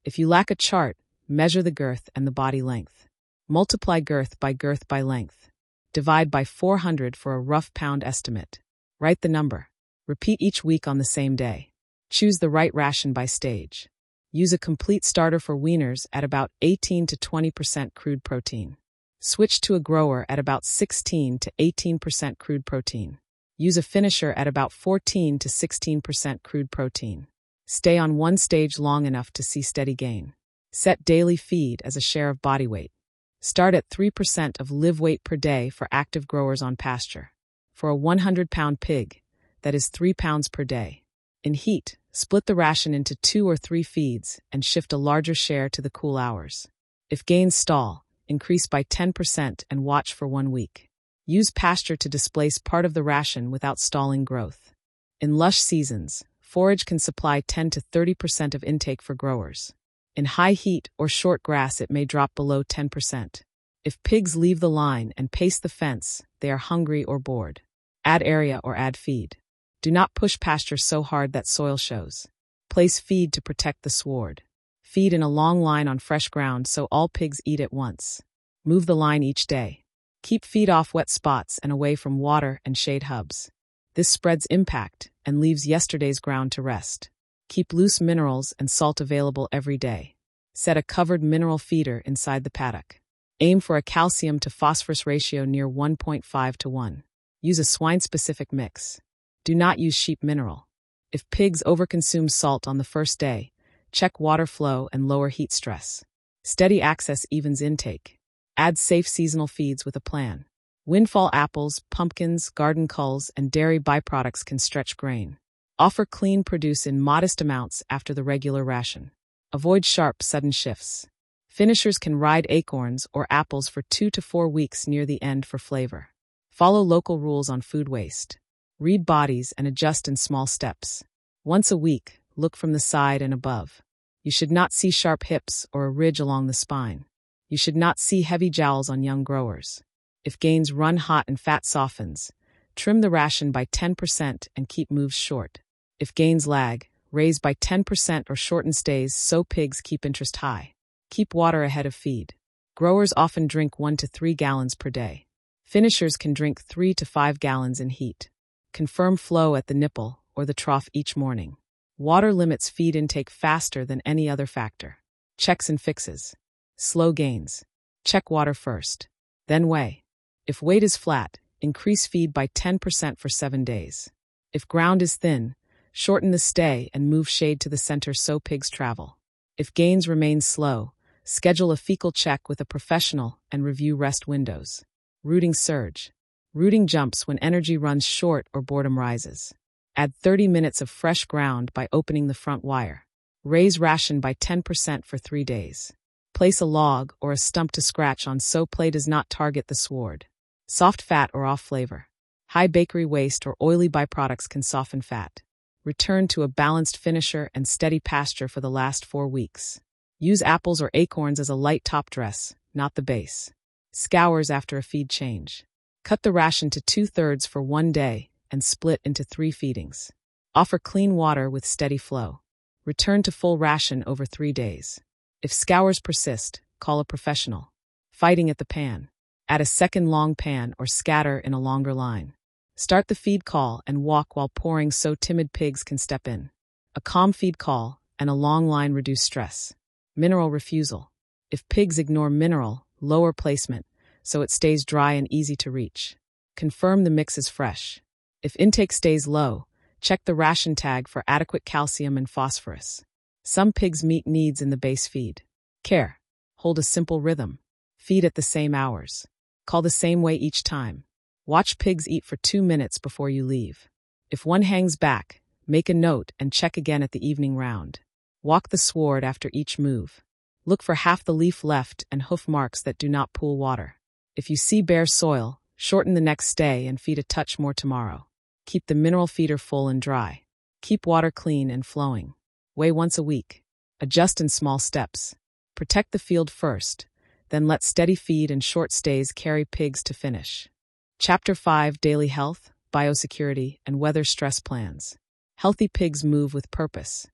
If you lack a chart, measure the girth and the body length. Multiply girth by length. Divide by 400 for a rough pound estimate. Write the number. Repeat each week on the same day. Choose the right ration by stage. Use a complete starter for weaners at about 18 to 20% crude protein. Switch to a grower at about 16 to 18% crude protein. Use a finisher at about 14 to 16% crude protein. Stay on one stage long enough to see steady gain. Set daily feed as a share of body weight. Start at 3% of live weight per day for active growers on pasture. For a 100-pound pig, that is 3 pounds per day. In heat, split the ration into 2 or 3 feeds and shift a larger share to the cool hours. If gains stall, increase by 10% and watch for 1 week. Use pasture to displace part of the ration without stalling growth. In lush seasons, forage can supply 10 to 30% of intake for growers. In high heat or short grass, it may drop below 10%. If pigs leave the line and pace the fence, they are hungry or bored. Add area or add feed. Do not push pasture so hard that soil shows. Place feed to protect the sward. Feed in a long line on fresh ground so all pigs eat at once. Move the line each day. Keep feed off wet spots and away from water and shade hubs. This spreads impact and leaves yesterday's ground to rest. Keep loose minerals and salt available every day. Set a covered mineral feeder inside the paddock. Aim for a calcium to phosphorus ratio near 1.5 to 1. Use a swine-specific mix. Do not use sheep mineral. If pigs overconsume salt on the first day, check water flow and lower heat stress. Steady access evens intake. Add safe seasonal feeds with a plan. Windfall apples, pumpkins, garden culls, and dairy byproducts can stretch grain. Offer clean produce in modest amounts after the regular ration. Avoid sharp, sudden shifts. Finishers can ride acorns or apples for 2 to 4 weeks near the end for flavor. Follow local rules on food waste. Read bodies and adjust in small steps. Once a week, look from the side and above. You should not see sharp hips or a ridge along the spine. You should not see heavy jowls on young growers. If gains run hot and fat softens, trim the ration by 10% and keep moves short. If gains lag, raise by 10% or shorten stays so pigs keep interest high. Keep water ahead of feed. Growers often drink 1 to 3 gallons per day. Finishers can drink 3 to 5 gallons in heat. Confirm flow at the nipple or the trough each morning. Water limits feed intake faster than any other factor. Checks and fixes. Slow gains. Check water first. Then weigh. If weight is flat, increase feed by 10% for 7 days. If ground is thin, shorten the stay and move shade to the center so pigs travel. If gains remain slow, schedule a fecal check with a professional and review rest windows. Rooting surge. Rooting jumps when energy runs short or boredom rises. Add 30 minutes of fresh ground by opening the front wire. Raise ration by 10% for 3 days. Place a log or a stump to scratch on so play does not target the sward. Soft fat or off flavor. High bakery waste or oily byproducts can soften fat. Return to a balanced finisher and steady pasture for the last 4 weeks. Use apples or acorns as a light top dress, not the base. Scours after a feed change. Cut the ration to 2/3 for 1 day and split into 3 feedings. Offer clean water with steady flow. Return to full ration over 3 days. If scours persist, call a professional. Fighting at the pan. Add a second long pan or scatter in a longer line. Start the feed call and walk while pouring so timid pigs can step in. A calm feed call and a long line reduce stress. Mineral refusal. If pigs ignore mineral, lower placement, so it stays dry and easy to reach. Confirm the mix is fresh. If intake stays low, check the ration tag for adequate calcium and phosphorus. Some pigs meet needs in the base feed. Care. Hold a simple rhythm. Feed at the same hours. Call the same way each time. Watch pigs eat for 2 minutes before you leave. If one hangs back, make a note and check again at the evening round. Walk the sward after each move. Look for half the leaf left and hoof marks that do not pool water. If you see bare soil, shorten the next stay and feed a touch more tomorrow. Keep the mineral feeder full and dry. Keep water clean and flowing. Weigh once a week. Adjust in small steps. Protect the field first, then let steady feed and short stays carry pigs to finish. Chapter 5: Daily Health, Biosecurity, and Weather Stress Plans. Healthy pigs move with purpose.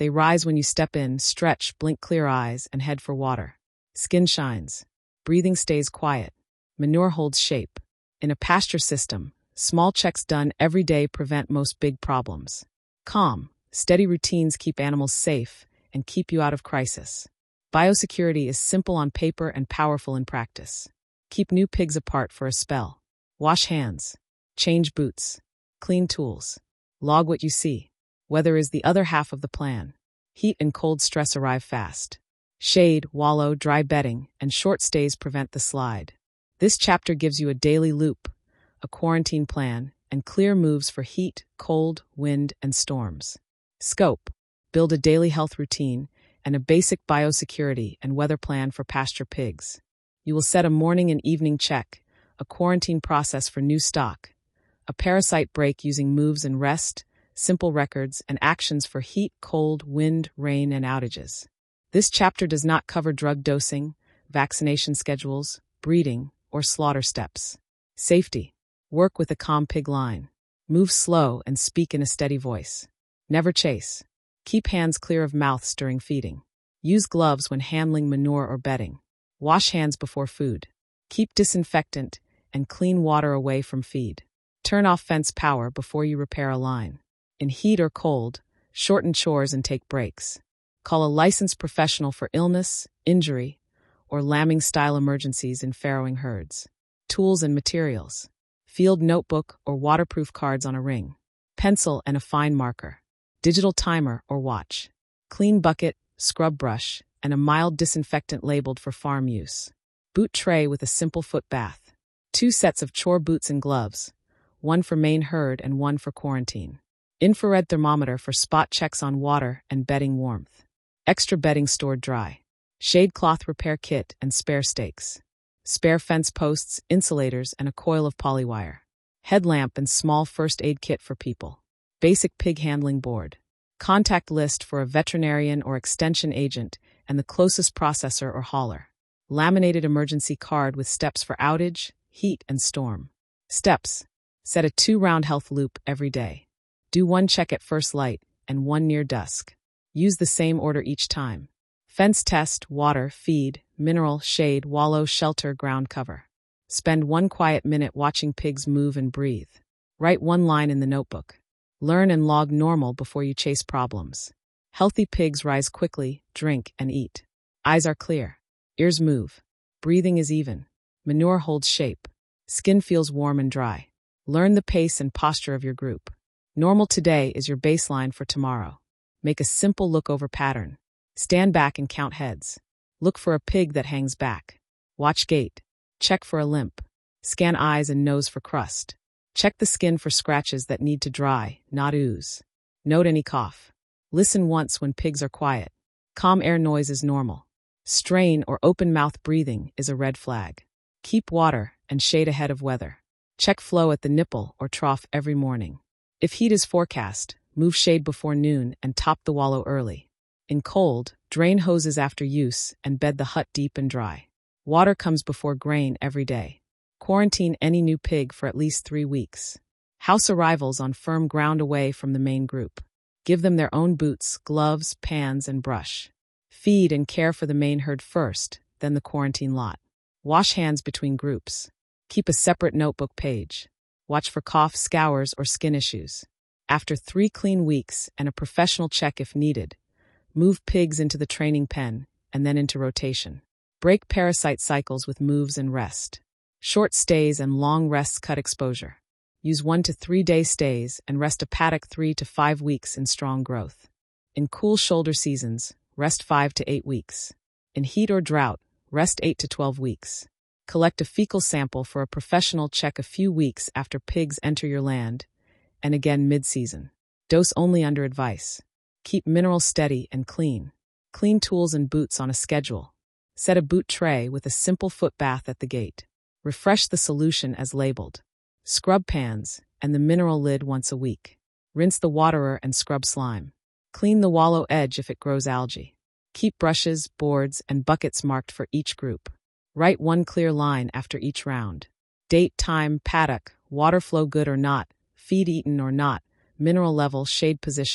They rise when you step in, stretch, blink clear eyes, and head for water. Skin shines. Breathing stays quiet. Manure holds shape. In a pasture system, small checks done every day prevent most big problems. Calm, steady routines keep animals safe and keep you out of crisis. Biosecurity is simple on paper and powerful in practice. Keep new pigs apart for a spell. Wash hands. Change boots. Clean tools. Log what you see. Weather is the other half of the plan. Heat and cold stress arrive fast. Shade, wallow, dry bedding, and short stays prevent the slide. This chapter gives you a daily loop, a quarantine plan, and clear moves for heat, cold, wind, and storms. Scope: build a daily health routine and a basic biosecurity and weather plan for pasture pigs. You will set a morning and evening check, a quarantine process for new stock, a parasite break using moves and rest, simple records, and actions for heat, cold, wind, rain, and outages. This chapter does not cover drug dosing, vaccination schedules, breeding, or slaughter steps. Safety: work with a calm pig line. Move slow and speak in a steady voice. Never chase. Keep hands clear of mouths during feeding. Use gloves when handling manure or bedding. Wash hands before food. Keep disinfectant and clean water away from feed. Turn off fence power before you repair a line. In heat or cold, shorten chores and take breaks. Call a licensed professional for illness, injury, or lambing-style emergencies in farrowing herds. Tools and materials: field notebook or waterproof cards on a ring, pencil and a fine marker, digital timer or watch, clean bucket, scrub brush, and a mild disinfectant labeled for farm use. Boot tray with a simple foot bath. 2 sets of chore boots and gloves, one for main herd and one for quarantine. Infrared thermometer for spot checks on water and bedding warmth. Extra bedding stored dry. Shade cloth repair kit and spare stakes. Spare fence posts, insulators, and a coil of polywire. Headlamp and small first aid kit for people. Basic pig handling board. Contact list for a veterinarian or extension agent and the closest processor or hauler. Laminated emergency card with steps for outage, heat, and storm. Steps: set a 2-round health loop every day. Do 1 check at first light and 1 near dusk. Use the same order each time. Fence test, water, feed, mineral, shade, wallow, shelter, ground cover. Spend 1 quiet minute watching pigs move and breathe. Write 1 line in the notebook. Learn and log normal before you chase problems. Healthy pigs rise quickly, drink, and eat. Eyes are clear. Ears move. Breathing is even. Manure holds shape. Skin feels warm and dry. Learn the pace and posture of your group. Normal today is your baseline for tomorrow. Make a simple look-over pattern. Stand back and count heads. Look for a pig that hangs back. Watch gait. Check for a limp. Scan eyes and nose for crust. Check the skin for scratches that need to dry, not ooze. Note any cough. Listen once when pigs are quiet. Calm air noise is normal. Strain or open mouth breathing is a red flag. Keep water and shade ahead of weather. Check flow at the nipple or trough every morning. If heat is forecast, move shade before noon and top the wallow early. In cold, drain hoses after use and bed the hut deep and dry. Water comes before grain every day. Quarantine any new pig for at least 3 weeks. House arrivals on firm ground away from the main group. Give them their own boots, gloves, pans, and brush. Feed and care for the main herd first, then the quarantine lot. Wash hands between groups. Keep a separate notebook page. Watch for cough, scours, or skin issues. After 3 clean weeks and a professional check if needed, move pigs into the training pen and then into rotation. Break parasite cycles with moves and rest. Short stays and long rests cut exposure. Use 1 to 3 day stays and rest a paddock 3 to 5 weeks in strong growth. In cool shoulder seasons, rest 5 to 8 weeks. In heat or drought, rest 8 to 12 weeks. Collect a fecal sample for a professional check a few weeks after pigs enter your land, and again mid-season. Dose only under advice. Keep minerals steady and clean. Clean tools and boots on a schedule. Set a boot tray with a simple foot bath at the gate. Refresh the solution as labeled. Scrub pans and the mineral lid once a week. Rinse the waterer and scrub slime. Clean the wallow edge if it grows algae. Keep brushes, boards, and buckets marked for each group. Write 1 clear line after each round. Date, time, paddock, water flow good or not, feed eaten or not, mineral level, shade position,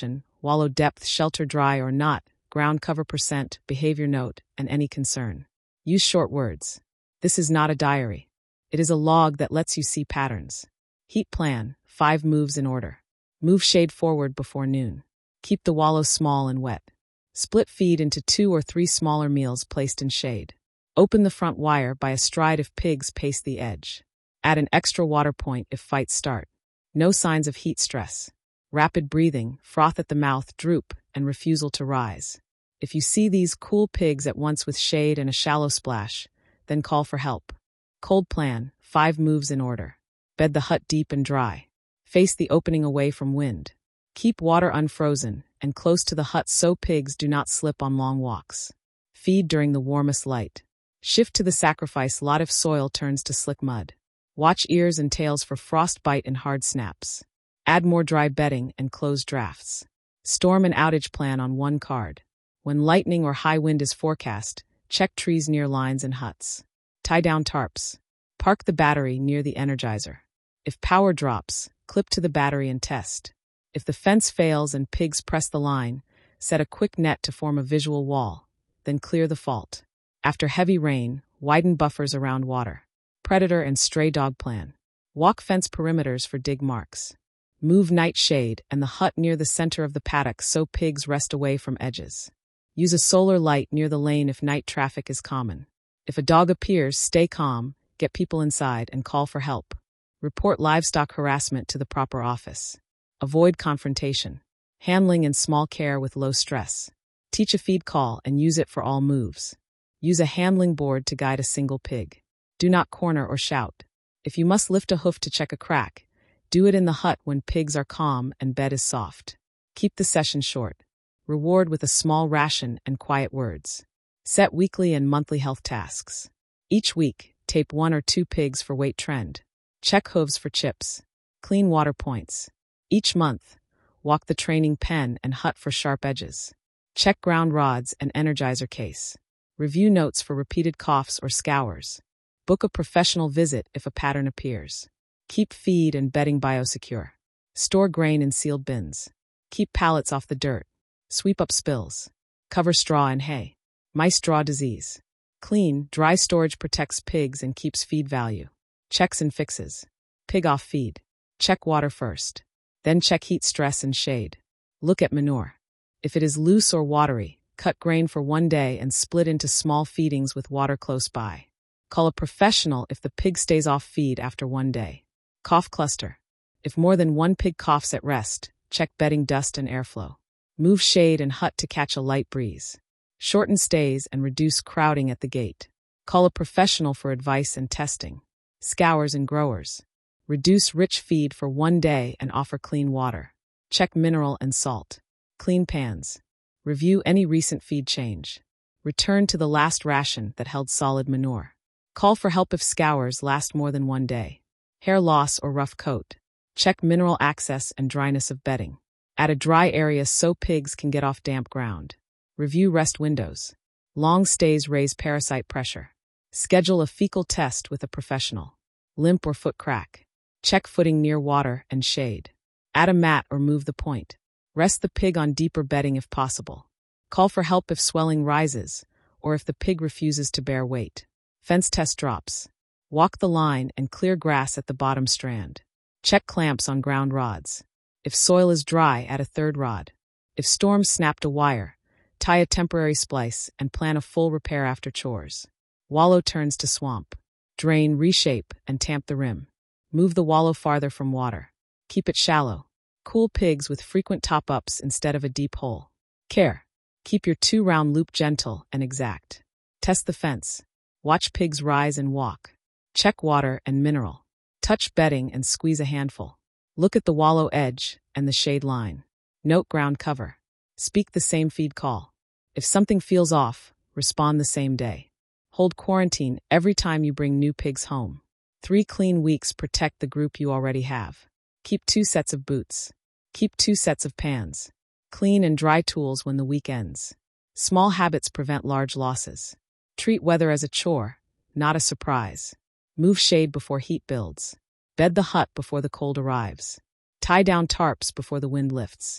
wallow depth, shelter dry or not, ground cover percent, behavior note, and any concern. Use short words. This is not a diary. It is a log that lets you see patterns. Heat plan, 5 moves in order. Move shade forward before noon. Keep the wallow small and wet. Split feed into 2 or 3 smaller meals placed in shade. Open the front wire by a stride if pigs pace the edge. Add an extra water point if fights start. No signs of heat stress. Rapid breathing, froth at the mouth, droop, and refusal to rise. If you see these, cool pigs at once with shade and a shallow splash, then call for help. Cold plan, 5 moves in order. Bed the hut deep and dry. Face the opening away from wind. Keep water unfrozen and close to the hut so pigs do not slip on long walks. Feed during the warmest light. Shift to the sacrifice lot if soil turns to slick mud. Watch ears and tails for frostbite and hard snaps. Add more dry bedding and close drafts. Storm and outage plan on 1 card. When lightning or high wind is forecast, check trees near lines and huts. Tie down tarps. Park the battery near the energizer. If power drops, clip to the battery and test. If the fence fails and pigs press the line, set a quick net to form a visual wall, then clear the fault. After heavy rain, widen buffers around water. Predator and stray dog plan. Walk fence perimeters for dig marks. Move night shade and the hut near the center of the paddock so pigs rest away from edges. Use a solar light near the lane if night traffic is common. If a dog appears, stay calm, get people inside, and call for help. Report livestock harassment to the proper office. Avoid confrontation. Handling and small care with low stress. Teach a feed call and use it for all moves. Use a handling board to guide a single pig. Do not corner or shout. If you must lift a hoof to check a crack, do it in the hut when pigs are calm and bed is soft. Keep the session short. Reward with a small ration and quiet words. Set weekly and monthly health tasks. Each week, tape 1 or 2 pigs for weight trend. Check hooves for chips. Clean water points. Each month, walk the training pen and hut for sharp edges. Check ground rods and energizer case. Review notes for repeated coughs or scours. Book a professional visit if a pattern appears. Keep feed and bedding biosecure. Store grain in sealed bins. Keep pallets off the dirt. Sweep up spills. Cover straw and hay. Mice draw disease. Clean, dry storage protects pigs and keeps feed value. Checks and fixes. Pig off feed. Check water first. Then check heat stress and shade. Look at manure. If it is loose or watery, cut grain for 1 day and split into small feedings with water close by. Call a professional if the pig stays off feed after 1 day. Cough cluster. If more than 1 pig coughs at rest, check bedding dust and airflow. Move shade and hut to catch a light breeze. Shorten stays and reduce crowding at the gate. Call a professional for advice and testing. Scours and growers. Reduce rich feed for 1 day and offer clean water. Check mineral and salt. Clean pans. Review any recent feed change. Return to the last ration that held solid manure. Call for help if scours last more than 1 day. Hair loss or rough coat. Check mineral access and dryness of bedding. Add a dry area so pigs can get off damp ground. Review rest windows. Long stays raise parasite pressure. Schedule a fecal test with a professional. Limp or foot crack. Check footing near water and shade. Add a mat or move the point. Rest the pig on deeper bedding if possible. Call for help if swelling rises or if the pig refuses to bear weight. Fence test drops. Walk the line and clear grass at the bottom strand. Check clamps on ground rods. If soil is dry, add a 3rd rod. If storms snapped a wire, tie a temporary splice and plan a full repair after chores. Wallow turns to swamp. Drain, reshape, and tamp the rim. Move the wallow farther from water. Keep it shallow. Cool pigs with frequent top-ups instead of a deep hole. Care. Keep your 2-round loop gentle and exact. Test the fence. Watch pigs rise and walk. Check water and mineral. Touch bedding and squeeze a handful. Look at the wallow edge and the shade line. Note ground cover. Speak the same feed call. If something feels off, respond the same day. Hold quarantine every time you bring new pigs home. 3 clean weeks protect the group you already have. Keep 2 sets of boots. Keep 2 sets of pans. Clean and dry tools when the week ends. Small habits prevent large losses. Treat weather as a chore, not a surprise. Move shade before heat builds. Bed the hut before the cold arrives. Tie down tarps before the wind lifts.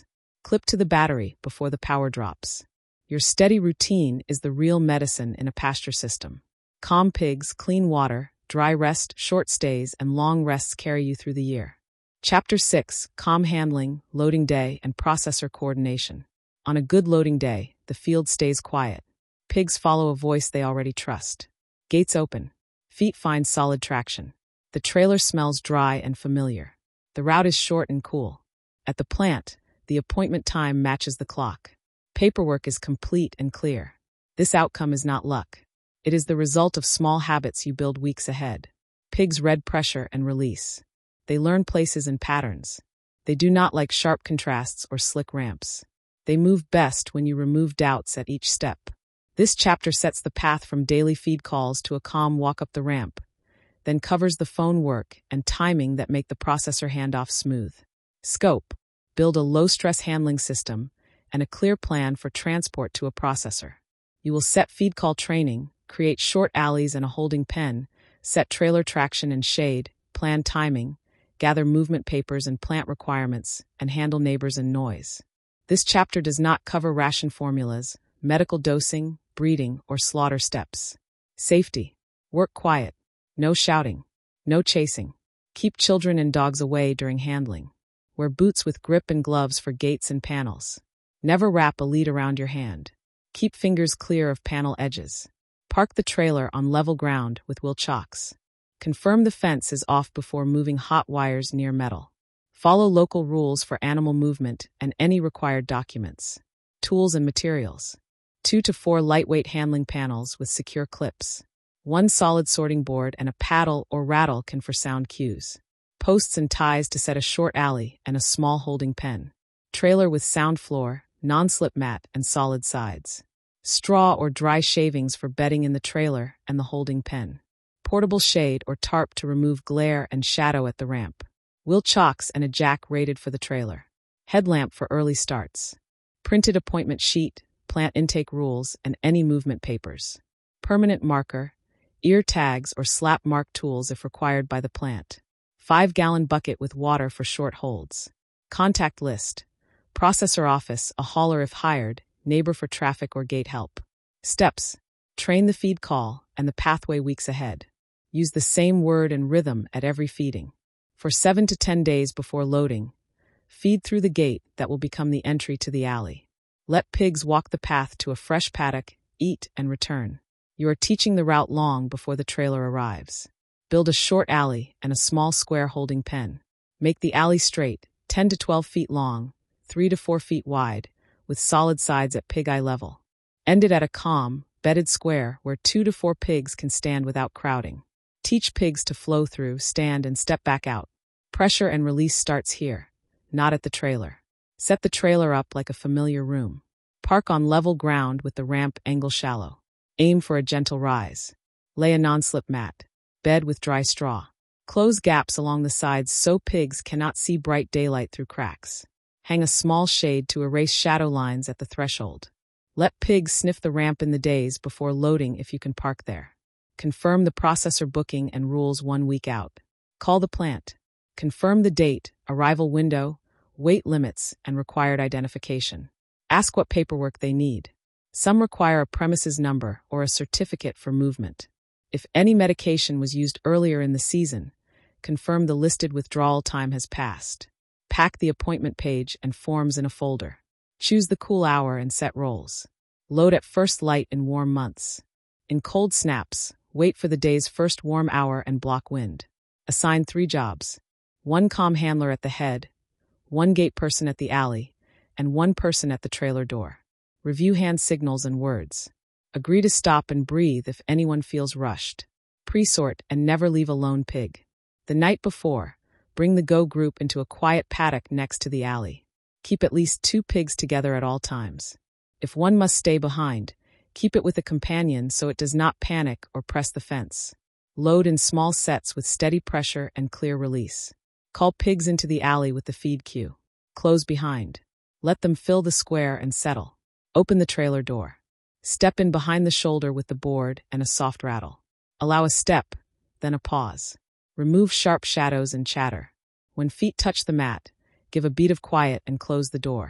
Clip to the battery before the power drops. Your steady routine is the real medicine in a pasture system. Calm pigs, clean water, dry rest, short stays, and long rests carry you through the year. Chapter 6: Calm Handling, Loading Day, and Processor Coordination. On a good loading day, the field stays quiet. Pigs follow a voice they already trust. Gates open. Feet find solid traction. The trailer smells dry and familiar. The route is short and cool. At the plant, the appointment time matches the clock. Paperwork is complete and clear. This outcome is not luck. It is the result of small habits you build weeks ahead. Pigs read pressure and release. They learn places and patterns. They do not like sharp contrasts or slick ramps. They move best when you remove doubts at each step. This chapter sets the path from daily feed calls to a calm walk up the ramp, then covers the phone work and timing that make the processor handoff smooth. Scope: build a low-stress handling system and a clear plan for transport to a processor. You will set feed call training, create short alleys and a holding pen, set trailer traction and shade, plan timing, gather movement papers and plant requirements, and handle neighbors and noise. This chapter does not cover ration formulas, medical dosing, breeding, or slaughter steps. Safety: work quiet. No shouting. No chasing. Keep children and dogs away during handling. Wear boots with grip and gloves for gates and panels. Never wrap a lead around your hand. Keep fingers clear of panel edges. Park the trailer on level ground with wheel chocks. Confirm the fence is off before moving hot wires near metal. Follow local rules for animal movement and any required documents. Tools and materials: 2 to 4 lightweight handling panels with secure clips. 1 solid sorting board and a paddle or rattle can for sound cues. Posts and ties to set a short alley and a small holding pen. Trailer with sound floor, non-slip mat, and solid sides. Straw or dry shavings for bedding in the trailer and the holding pen. Portable shade or tarp to remove glare and shadow at the ramp. Wheel chocks and a jack rated for the trailer. Headlamp for early starts. Printed appointment sheet, plant intake rules, and any movement papers. Permanent marker, ear tags or slap mark tools if required by the plant. 5-gallon bucket with water for short holds. Contact list: processor office, a hauler if hired, neighbor for traffic or gate help. Steps: train the feed call and the pathway weeks ahead. Use the same word and rhythm at every feeding. For 7 to 10 days before loading, feed through the gate that will become the entry to the alley. Let pigs walk the path to a fresh paddock, eat, and return. You are teaching the route long before the trailer arrives. Build a short alley and a small square holding pen. Make the alley straight, 10 to 12 feet long, 3 to 4 feet wide, with solid sides at pig eye level. End it at a calm, bedded square where 2 to 4 pigs can stand without crowding. Teach pigs to flow through, stand, and step back out. Pressure and release starts here, not at the trailer. Set the trailer up like a familiar room. Park on level ground with the ramp angle shallow. Aim for a gentle rise. Lay a non-slip mat. Bed with dry straw. Close gaps along the sides so pigs cannot see bright daylight through cracks. Hang a small shade to erase shadow lines at the threshold. Let pigs sniff the ramp in the days before loading if you can park there. Confirm the processor booking and rules 1 week out. Call the plant. Confirm the date, arrival window, weight limits, and required identification. Ask what paperwork they need. Some require a premises number or a certificate for movement. If any medication was used earlier in the season, confirm the listed withdrawal time has passed. Pack the appointment page and forms in a folder. Choose the cool hour and set rolls. Load at first light in warm months. In cold snaps, wait for the day's first warm hour and block wind. Assign 3 jobs. 1 calm handler at the head, 1 gate person at the alley, and 1 person at the trailer door. Review hand signals and words. Agree to stop and breathe if anyone feels rushed. Pre-sort and never leave a lone pig. The night before, bring the go group into a quiet paddock next to the alley. Keep at least 2 pigs together at all times. If one must stay behind, keep it with a companion so it does not panic or press the fence. Load in small sets with steady pressure and clear release. Call pigs into the alley with the feed queue. Close behind. Let them fill the square and settle. Open the trailer door. Step in behind the shoulder with the board and a soft rattle. Allow a step, then a pause. Remove sharp shadows and chatter. When feet touch the mat, give a beat of quiet and close the door.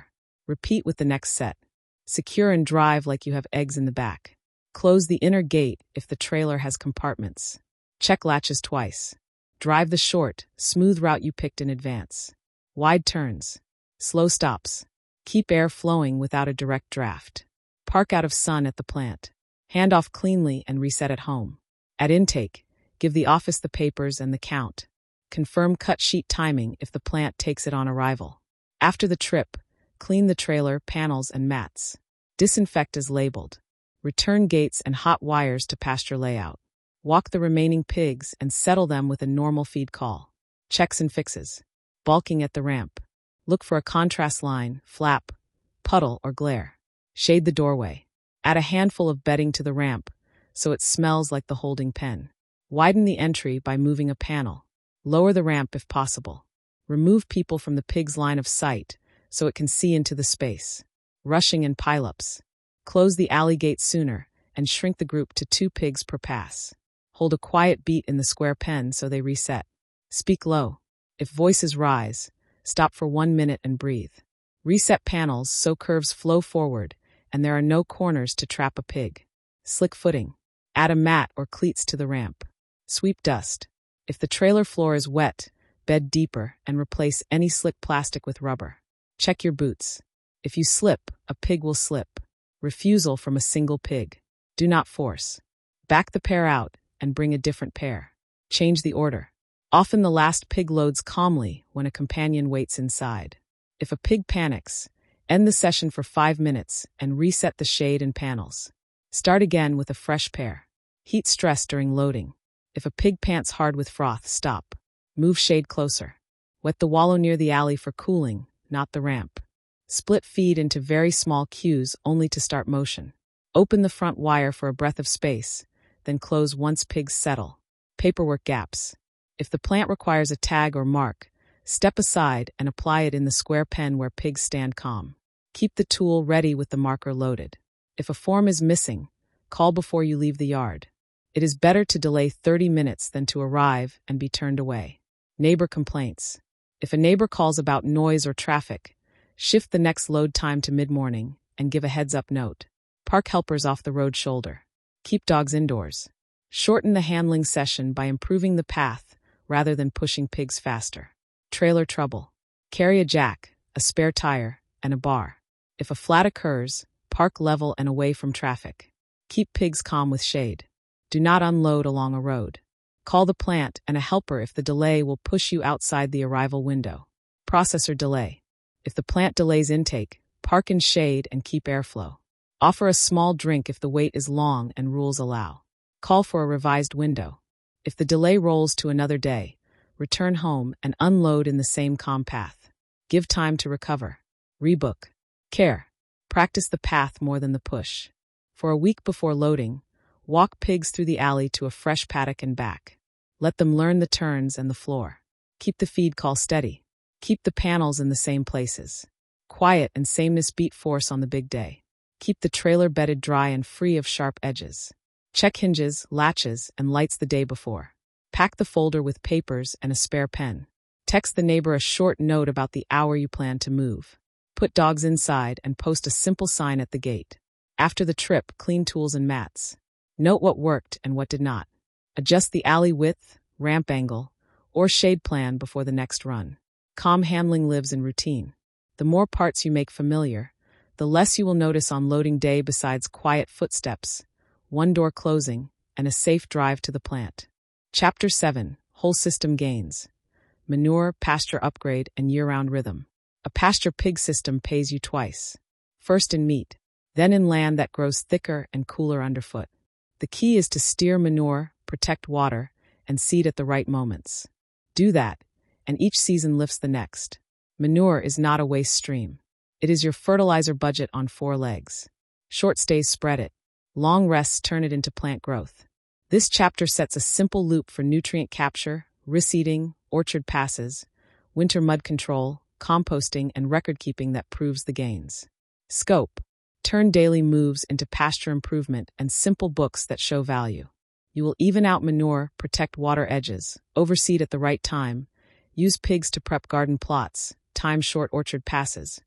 Repeat with the next set. Secure and drive like you have eggs in the back. Close the inner gate if the trailer has compartments. Check latches twice. Drive the short, smooth route you picked in advance. Wide turns. Slow stops. Keep air flowing without a direct draft. Park out of sun at the plant. Hand off cleanly and reset at home. At intake, give the office the papers and the count. Confirm cut sheet timing if the plant takes it on arrival. After the trip, clean the trailer, panels, and mats. Disinfect as labeled. Return gates and hot wires to pasture layout. Walk the remaining pigs and settle them with a normal feed call. Checks and fixes. Balking at the ramp. Look for a contrast line, flap, puddle, or glare. Shade the doorway. Add a handful of bedding to the ramp so it smells like the holding pen. Widen the entry by moving a panel. Lower the ramp if possible. Remove people from the pig's line of sight so it can see into the space. Rushing and pileups. Close the alley gate sooner and shrink the group to 2 pigs per pass. Hold a quiet beat in the square pen so they reset. Speak low. If voices rise, stop for 1 minute and breathe. Reset panels so curves flow forward and there are no corners to trap a pig. Slick footing. Add a mat or cleats to the ramp. Sweep dust. If the trailer floor is wet, bed deeper and replace any slick plastic with rubber. Check your boots. If you slip, a pig will slip. Refusal from a single pig. Do not force. Back the pair out and bring a different pair. Change the order. Often the last pig loads calmly when a companion waits inside. If a pig panics, end the session for 5 minutes and reset the shade and panels. Start again with a fresh pair. Heat stress during loading. If a pig pants hard with froth, stop. Move shade closer. Wet the wallow near the alley for cooling, not the ramp. Split feed into very small cues only to start motion. Open the front wire for a breath of space, then close once pigs settle. Paperwork gaps. If the plant requires a tag or mark, step aside and apply it in the square pen where pigs stand calm. Keep the tool ready with the marker loaded. If a form is missing, call before you leave the yard. It is better to delay 30 minutes than to arrive and be turned away. Neighbor complaints. If a neighbor calls about noise or traffic, shift the next load time to mid-morning and give a heads-up note. Park helpers off the road shoulder. Keep dogs indoors. Shorten the handling session by improving the path rather than pushing pigs faster. Trailer trouble. Carry a jack, a spare tire, and a bar. If a flat occurs, park level and away from traffic. Keep pigs calm with shade. Do not unload along a road. Call the plant and a helper if the delay will push you outside the arrival window. Processor delay. If the plant delays intake, park in shade and keep airflow. Offer a small drink if the wait is long and rules allow. Call for a revised window. If the delay rolls to another day, return home and unload in the same calm path. Give time to recover. Rebook. Care. Practice the path more than the push. For a week before loading, walk pigs through the alley to a fresh paddock and back. Let them learn the turns and the floor. Keep the feed call steady. Keep the panels in the same places. Quiet and sameness beat force on the big day. Keep the trailer bedded dry and free of sharp edges. Check hinges, latches, and lights the day before. Pack the folder with papers and a spare pen. Text the neighbor a short note about the hour you plan to move. Put dogs inside and post a simple sign at the gate. After the trip, clean tools and mats. Note what worked and what did not. Adjust the alley width, ramp angle, or shade plan before the next run. Calm handling lives in routine. The more parts you make familiar, the less you will notice on loading day besides quiet footsteps, one door closing, and a safe drive to the plant. Chapter 7. Whole System Gains. Manure, pasture upgrade, and year-round rhythm. A pasture pig system pays you twice. First in meat, then in land that grows thicker and cooler underfoot. The key is to steer manure, protect water, and seed at the right moments. Do that, and each season lifts the next. Manure is not a waste stream. It is your fertilizer budget on 4 legs. Short stays spread it. Long rests turn it into plant growth. This chapter sets a simple loop for nutrient capture, reseeding, orchard passes, winter mud control, composting, and record-keeping that proves the gains. Scope. Turn daily moves into pasture improvement and simple books that show value. You will even out manure, protect water edges, overseed at the right time, use pigs to prep garden plots, time short orchard passes.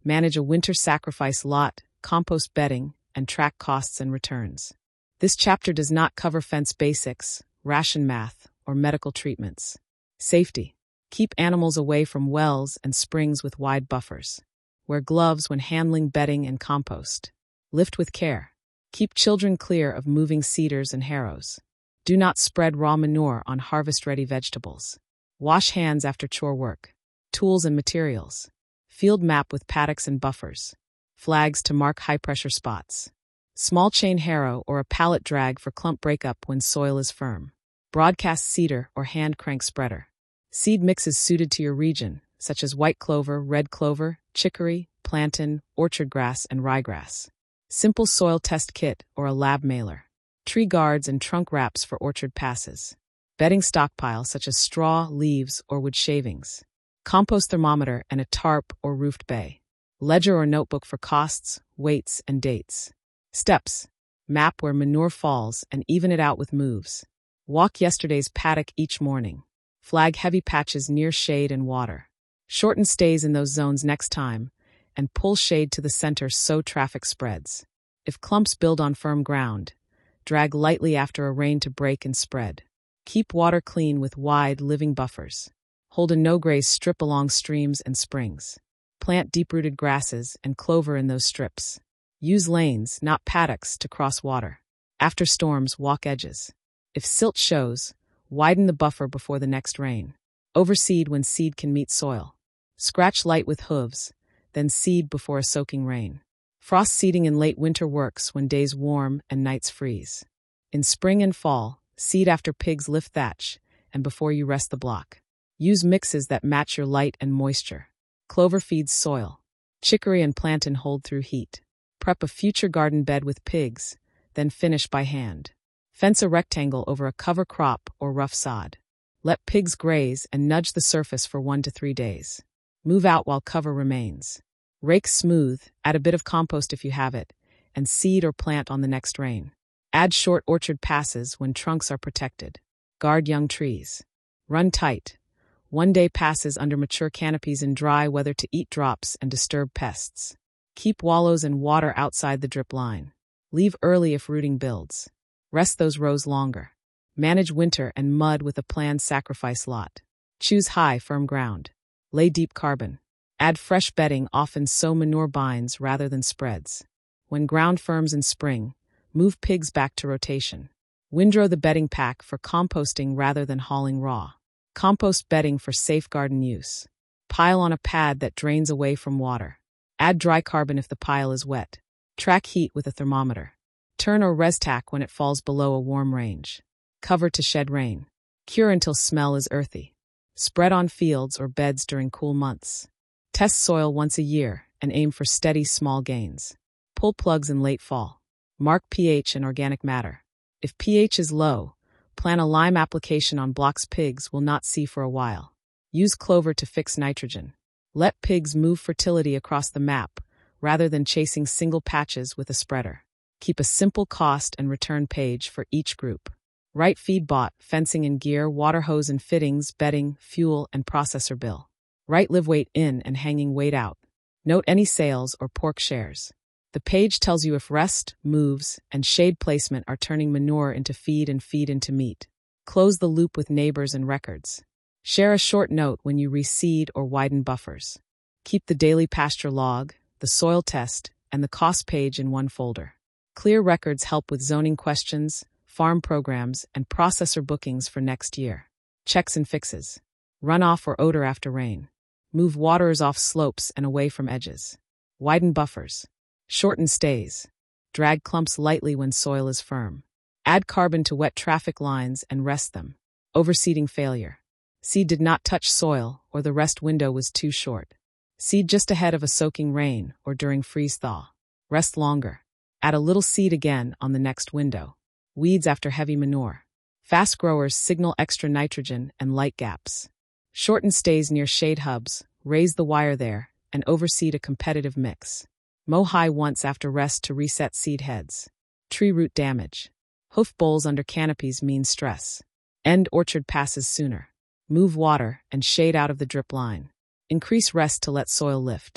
Manage a winter sacrifice lot, compost bedding, and track costs and returns. This chapter does not cover fence basics, ration math, or medical treatments. Safety. Keep animals away from wells and springs with wide buffers. Wear gloves when handling bedding and compost. Lift with care. Keep children clear of moving cedars and harrows. Do not spread raw manure on harvest-ready vegetables. Wash hands after chore work. Tools and materials. Field map with paddocks and buffers. Flags to mark high-pressure spots. Small chain harrow or a pallet drag for clump breakup when soil is firm. Broadcast seeder or hand crank spreader. Seed mixes suited to your region, such as white clover, red clover, chicory, plantain, orchard grass, and ryegrass. Simple soil test kit or a lab mailer. Tree guards and trunk wraps for orchard passes. Bedding stockpile such as straw, leaves, or wood shavings. Compost thermometer and a tarp or roofed bay. Ledger or notebook for costs, weights, and dates. Steps. Map where manure falls and even it out with moves. Walk yesterday's paddock each morning. Flag heavy patches near shade and water. Shorten stays in those zones next time, and pull shade to the center so traffic spreads. If clumps build on firm ground, drag lightly after a rain to break and spread. Keep water clean with wide, living buffers. Hold a no-graze strip along streams and springs. Plant deep-rooted grasses and clover in those strips. Use lanes, not paddocks, to cross water. After storms, walk edges. If silt shows, widen the buffer before the next rain. Overseed when seed can meet soil. Scratch light with hooves, then seed before a soaking rain. Frost seeding in late winter works when days warm and nights freeze. In spring and fall, seed after pigs lift thatch, and before you rest the block. Use mixes that match your light and moisture. Clover feeds soil. Chicory and plantain hold through heat. Prep a future garden bed with pigs, then finish by hand. Fence a rectangle over a cover crop or rough sod. Let pigs graze and nudge the surface for 1 to 3 days. Move out while cover remains. Rake smooth, add a bit of compost if you have it, and seed or plant on the next rain. Add short orchard passes when trunks are protected. Guard young trees. Run tight. 1 day passes under mature canopies in dry weather to eat drops and disturb pests. Keep wallows and water outside the drip line. Leave early if rooting builds. Rest those rows longer. Manage winter and mud with a planned sacrifice lot. Choose high, firm ground. Lay deep carbon. Add fresh bedding, often sow manure binds rather than spreads. When ground firms in spring, move pigs back to rotation. Windrow the bedding pack for composting rather than hauling raw. Compost bedding for safe garden use. Pile on a pad that drains away from water. Add dry carbon if the pile is wet. Track heat with a thermometer. Turn or res tack when it falls below a warm range. Cover to shed rain. Cure until smell is earthy. Spread on fields or beds during cool months. Test soil once a year and aim for steady small gains. Pull plugs in late fall. Mark pH and organic matter. If pH is low, plan a lime application on blocks pigs will not see for a while. Use clover to fix nitrogen. Let pigs move fertility across the map rather than chasing single patches with a spreader. Keep a simple cost and return page for each group. Write feed bought, fencing and gear, water hose and fittings, bedding, fuel, and processor bill. Write live weight in and hanging weight out. Note any sales or pork shares. The page tells you if rest, moves, and shade placement are turning manure into feed and feed into meat. Close the loop with neighbors and records. Share a short note when you reseed or widen buffers. Keep the daily pasture log, the soil test, and the cost page in one folder. Clear records help with zoning questions, farm programs, and processor bookings for next year. Checks and fixes. Runoff or odor after rain. Move waterers off slopes and away from edges. Widen buffers. Shorten stays. Drag clumps lightly when soil is firm. Add carbon to wet traffic lines and rest them. Overseeding failure. Seed did not touch soil or the rest window was too short. Seed just ahead of a soaking rain or during freeze-thaw. Rest longer. Add a little seed again on the next window. Weeds after heavy manure. Fast growers signal extra nitrogen and light gaps. Shorten stays near shade hubs, raise the wire there, and overseed a competitive mix. Mow high once after rest to reset seed heads. Tree root damage. Hoof bowls under canopies mean stress. End orchard passes sooner. Move water and shade out of the drip line. Increase rest to let soil lift.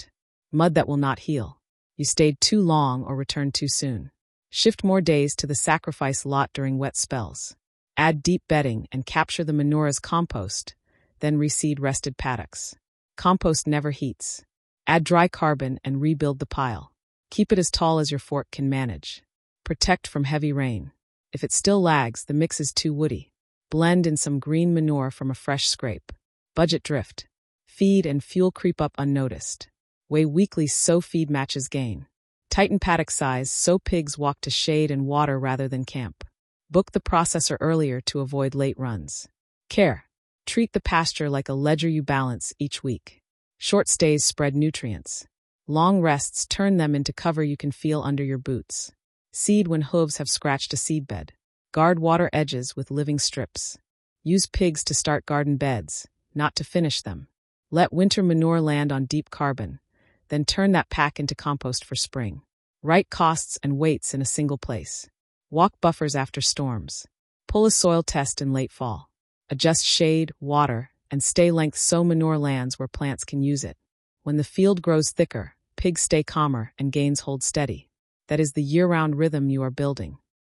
Mud that will not heal. You stayed too long or returned too soon. Shift more days to the sacrifice lot during wet spells. Add deep bedding and capture the manure as compost, then reseed rested paddocks. Compost never heats. Add dry carbon and rebuild the pile. Keep it as tall as your fork can manage. Protect from heavy rain. If it still lags, the mix is too woody. Blend in some green manure from a fresh scrape. Budget drift. Feed and fuel creep up unnoticed. Weigh weekly so feed matches gain. Tighten paddock size so pigs walk to shade and water rather than camp. Book the processor earlier to avoid late runs. Care. Treat the pasture like a ledger you balance each week. Short stays spread nutrients. Long rests turn them into cover you can feel under your boots. Seed when hooves have scratched a seedbed. Guard water edges with living strips. Use pigs to start garden beds, not to finish them. Let winter manure land on deep carbon, then turn that pack into compost for spring. Write costs and weights in a single place. Walk buffers after storms. Pull a soil test in late fall. Adjust shade, water, and stay length so manure lands where plants can use it. When the field grows thicker, pigs stay calmer and gains hold steady. That is the year-round rhythm you are building.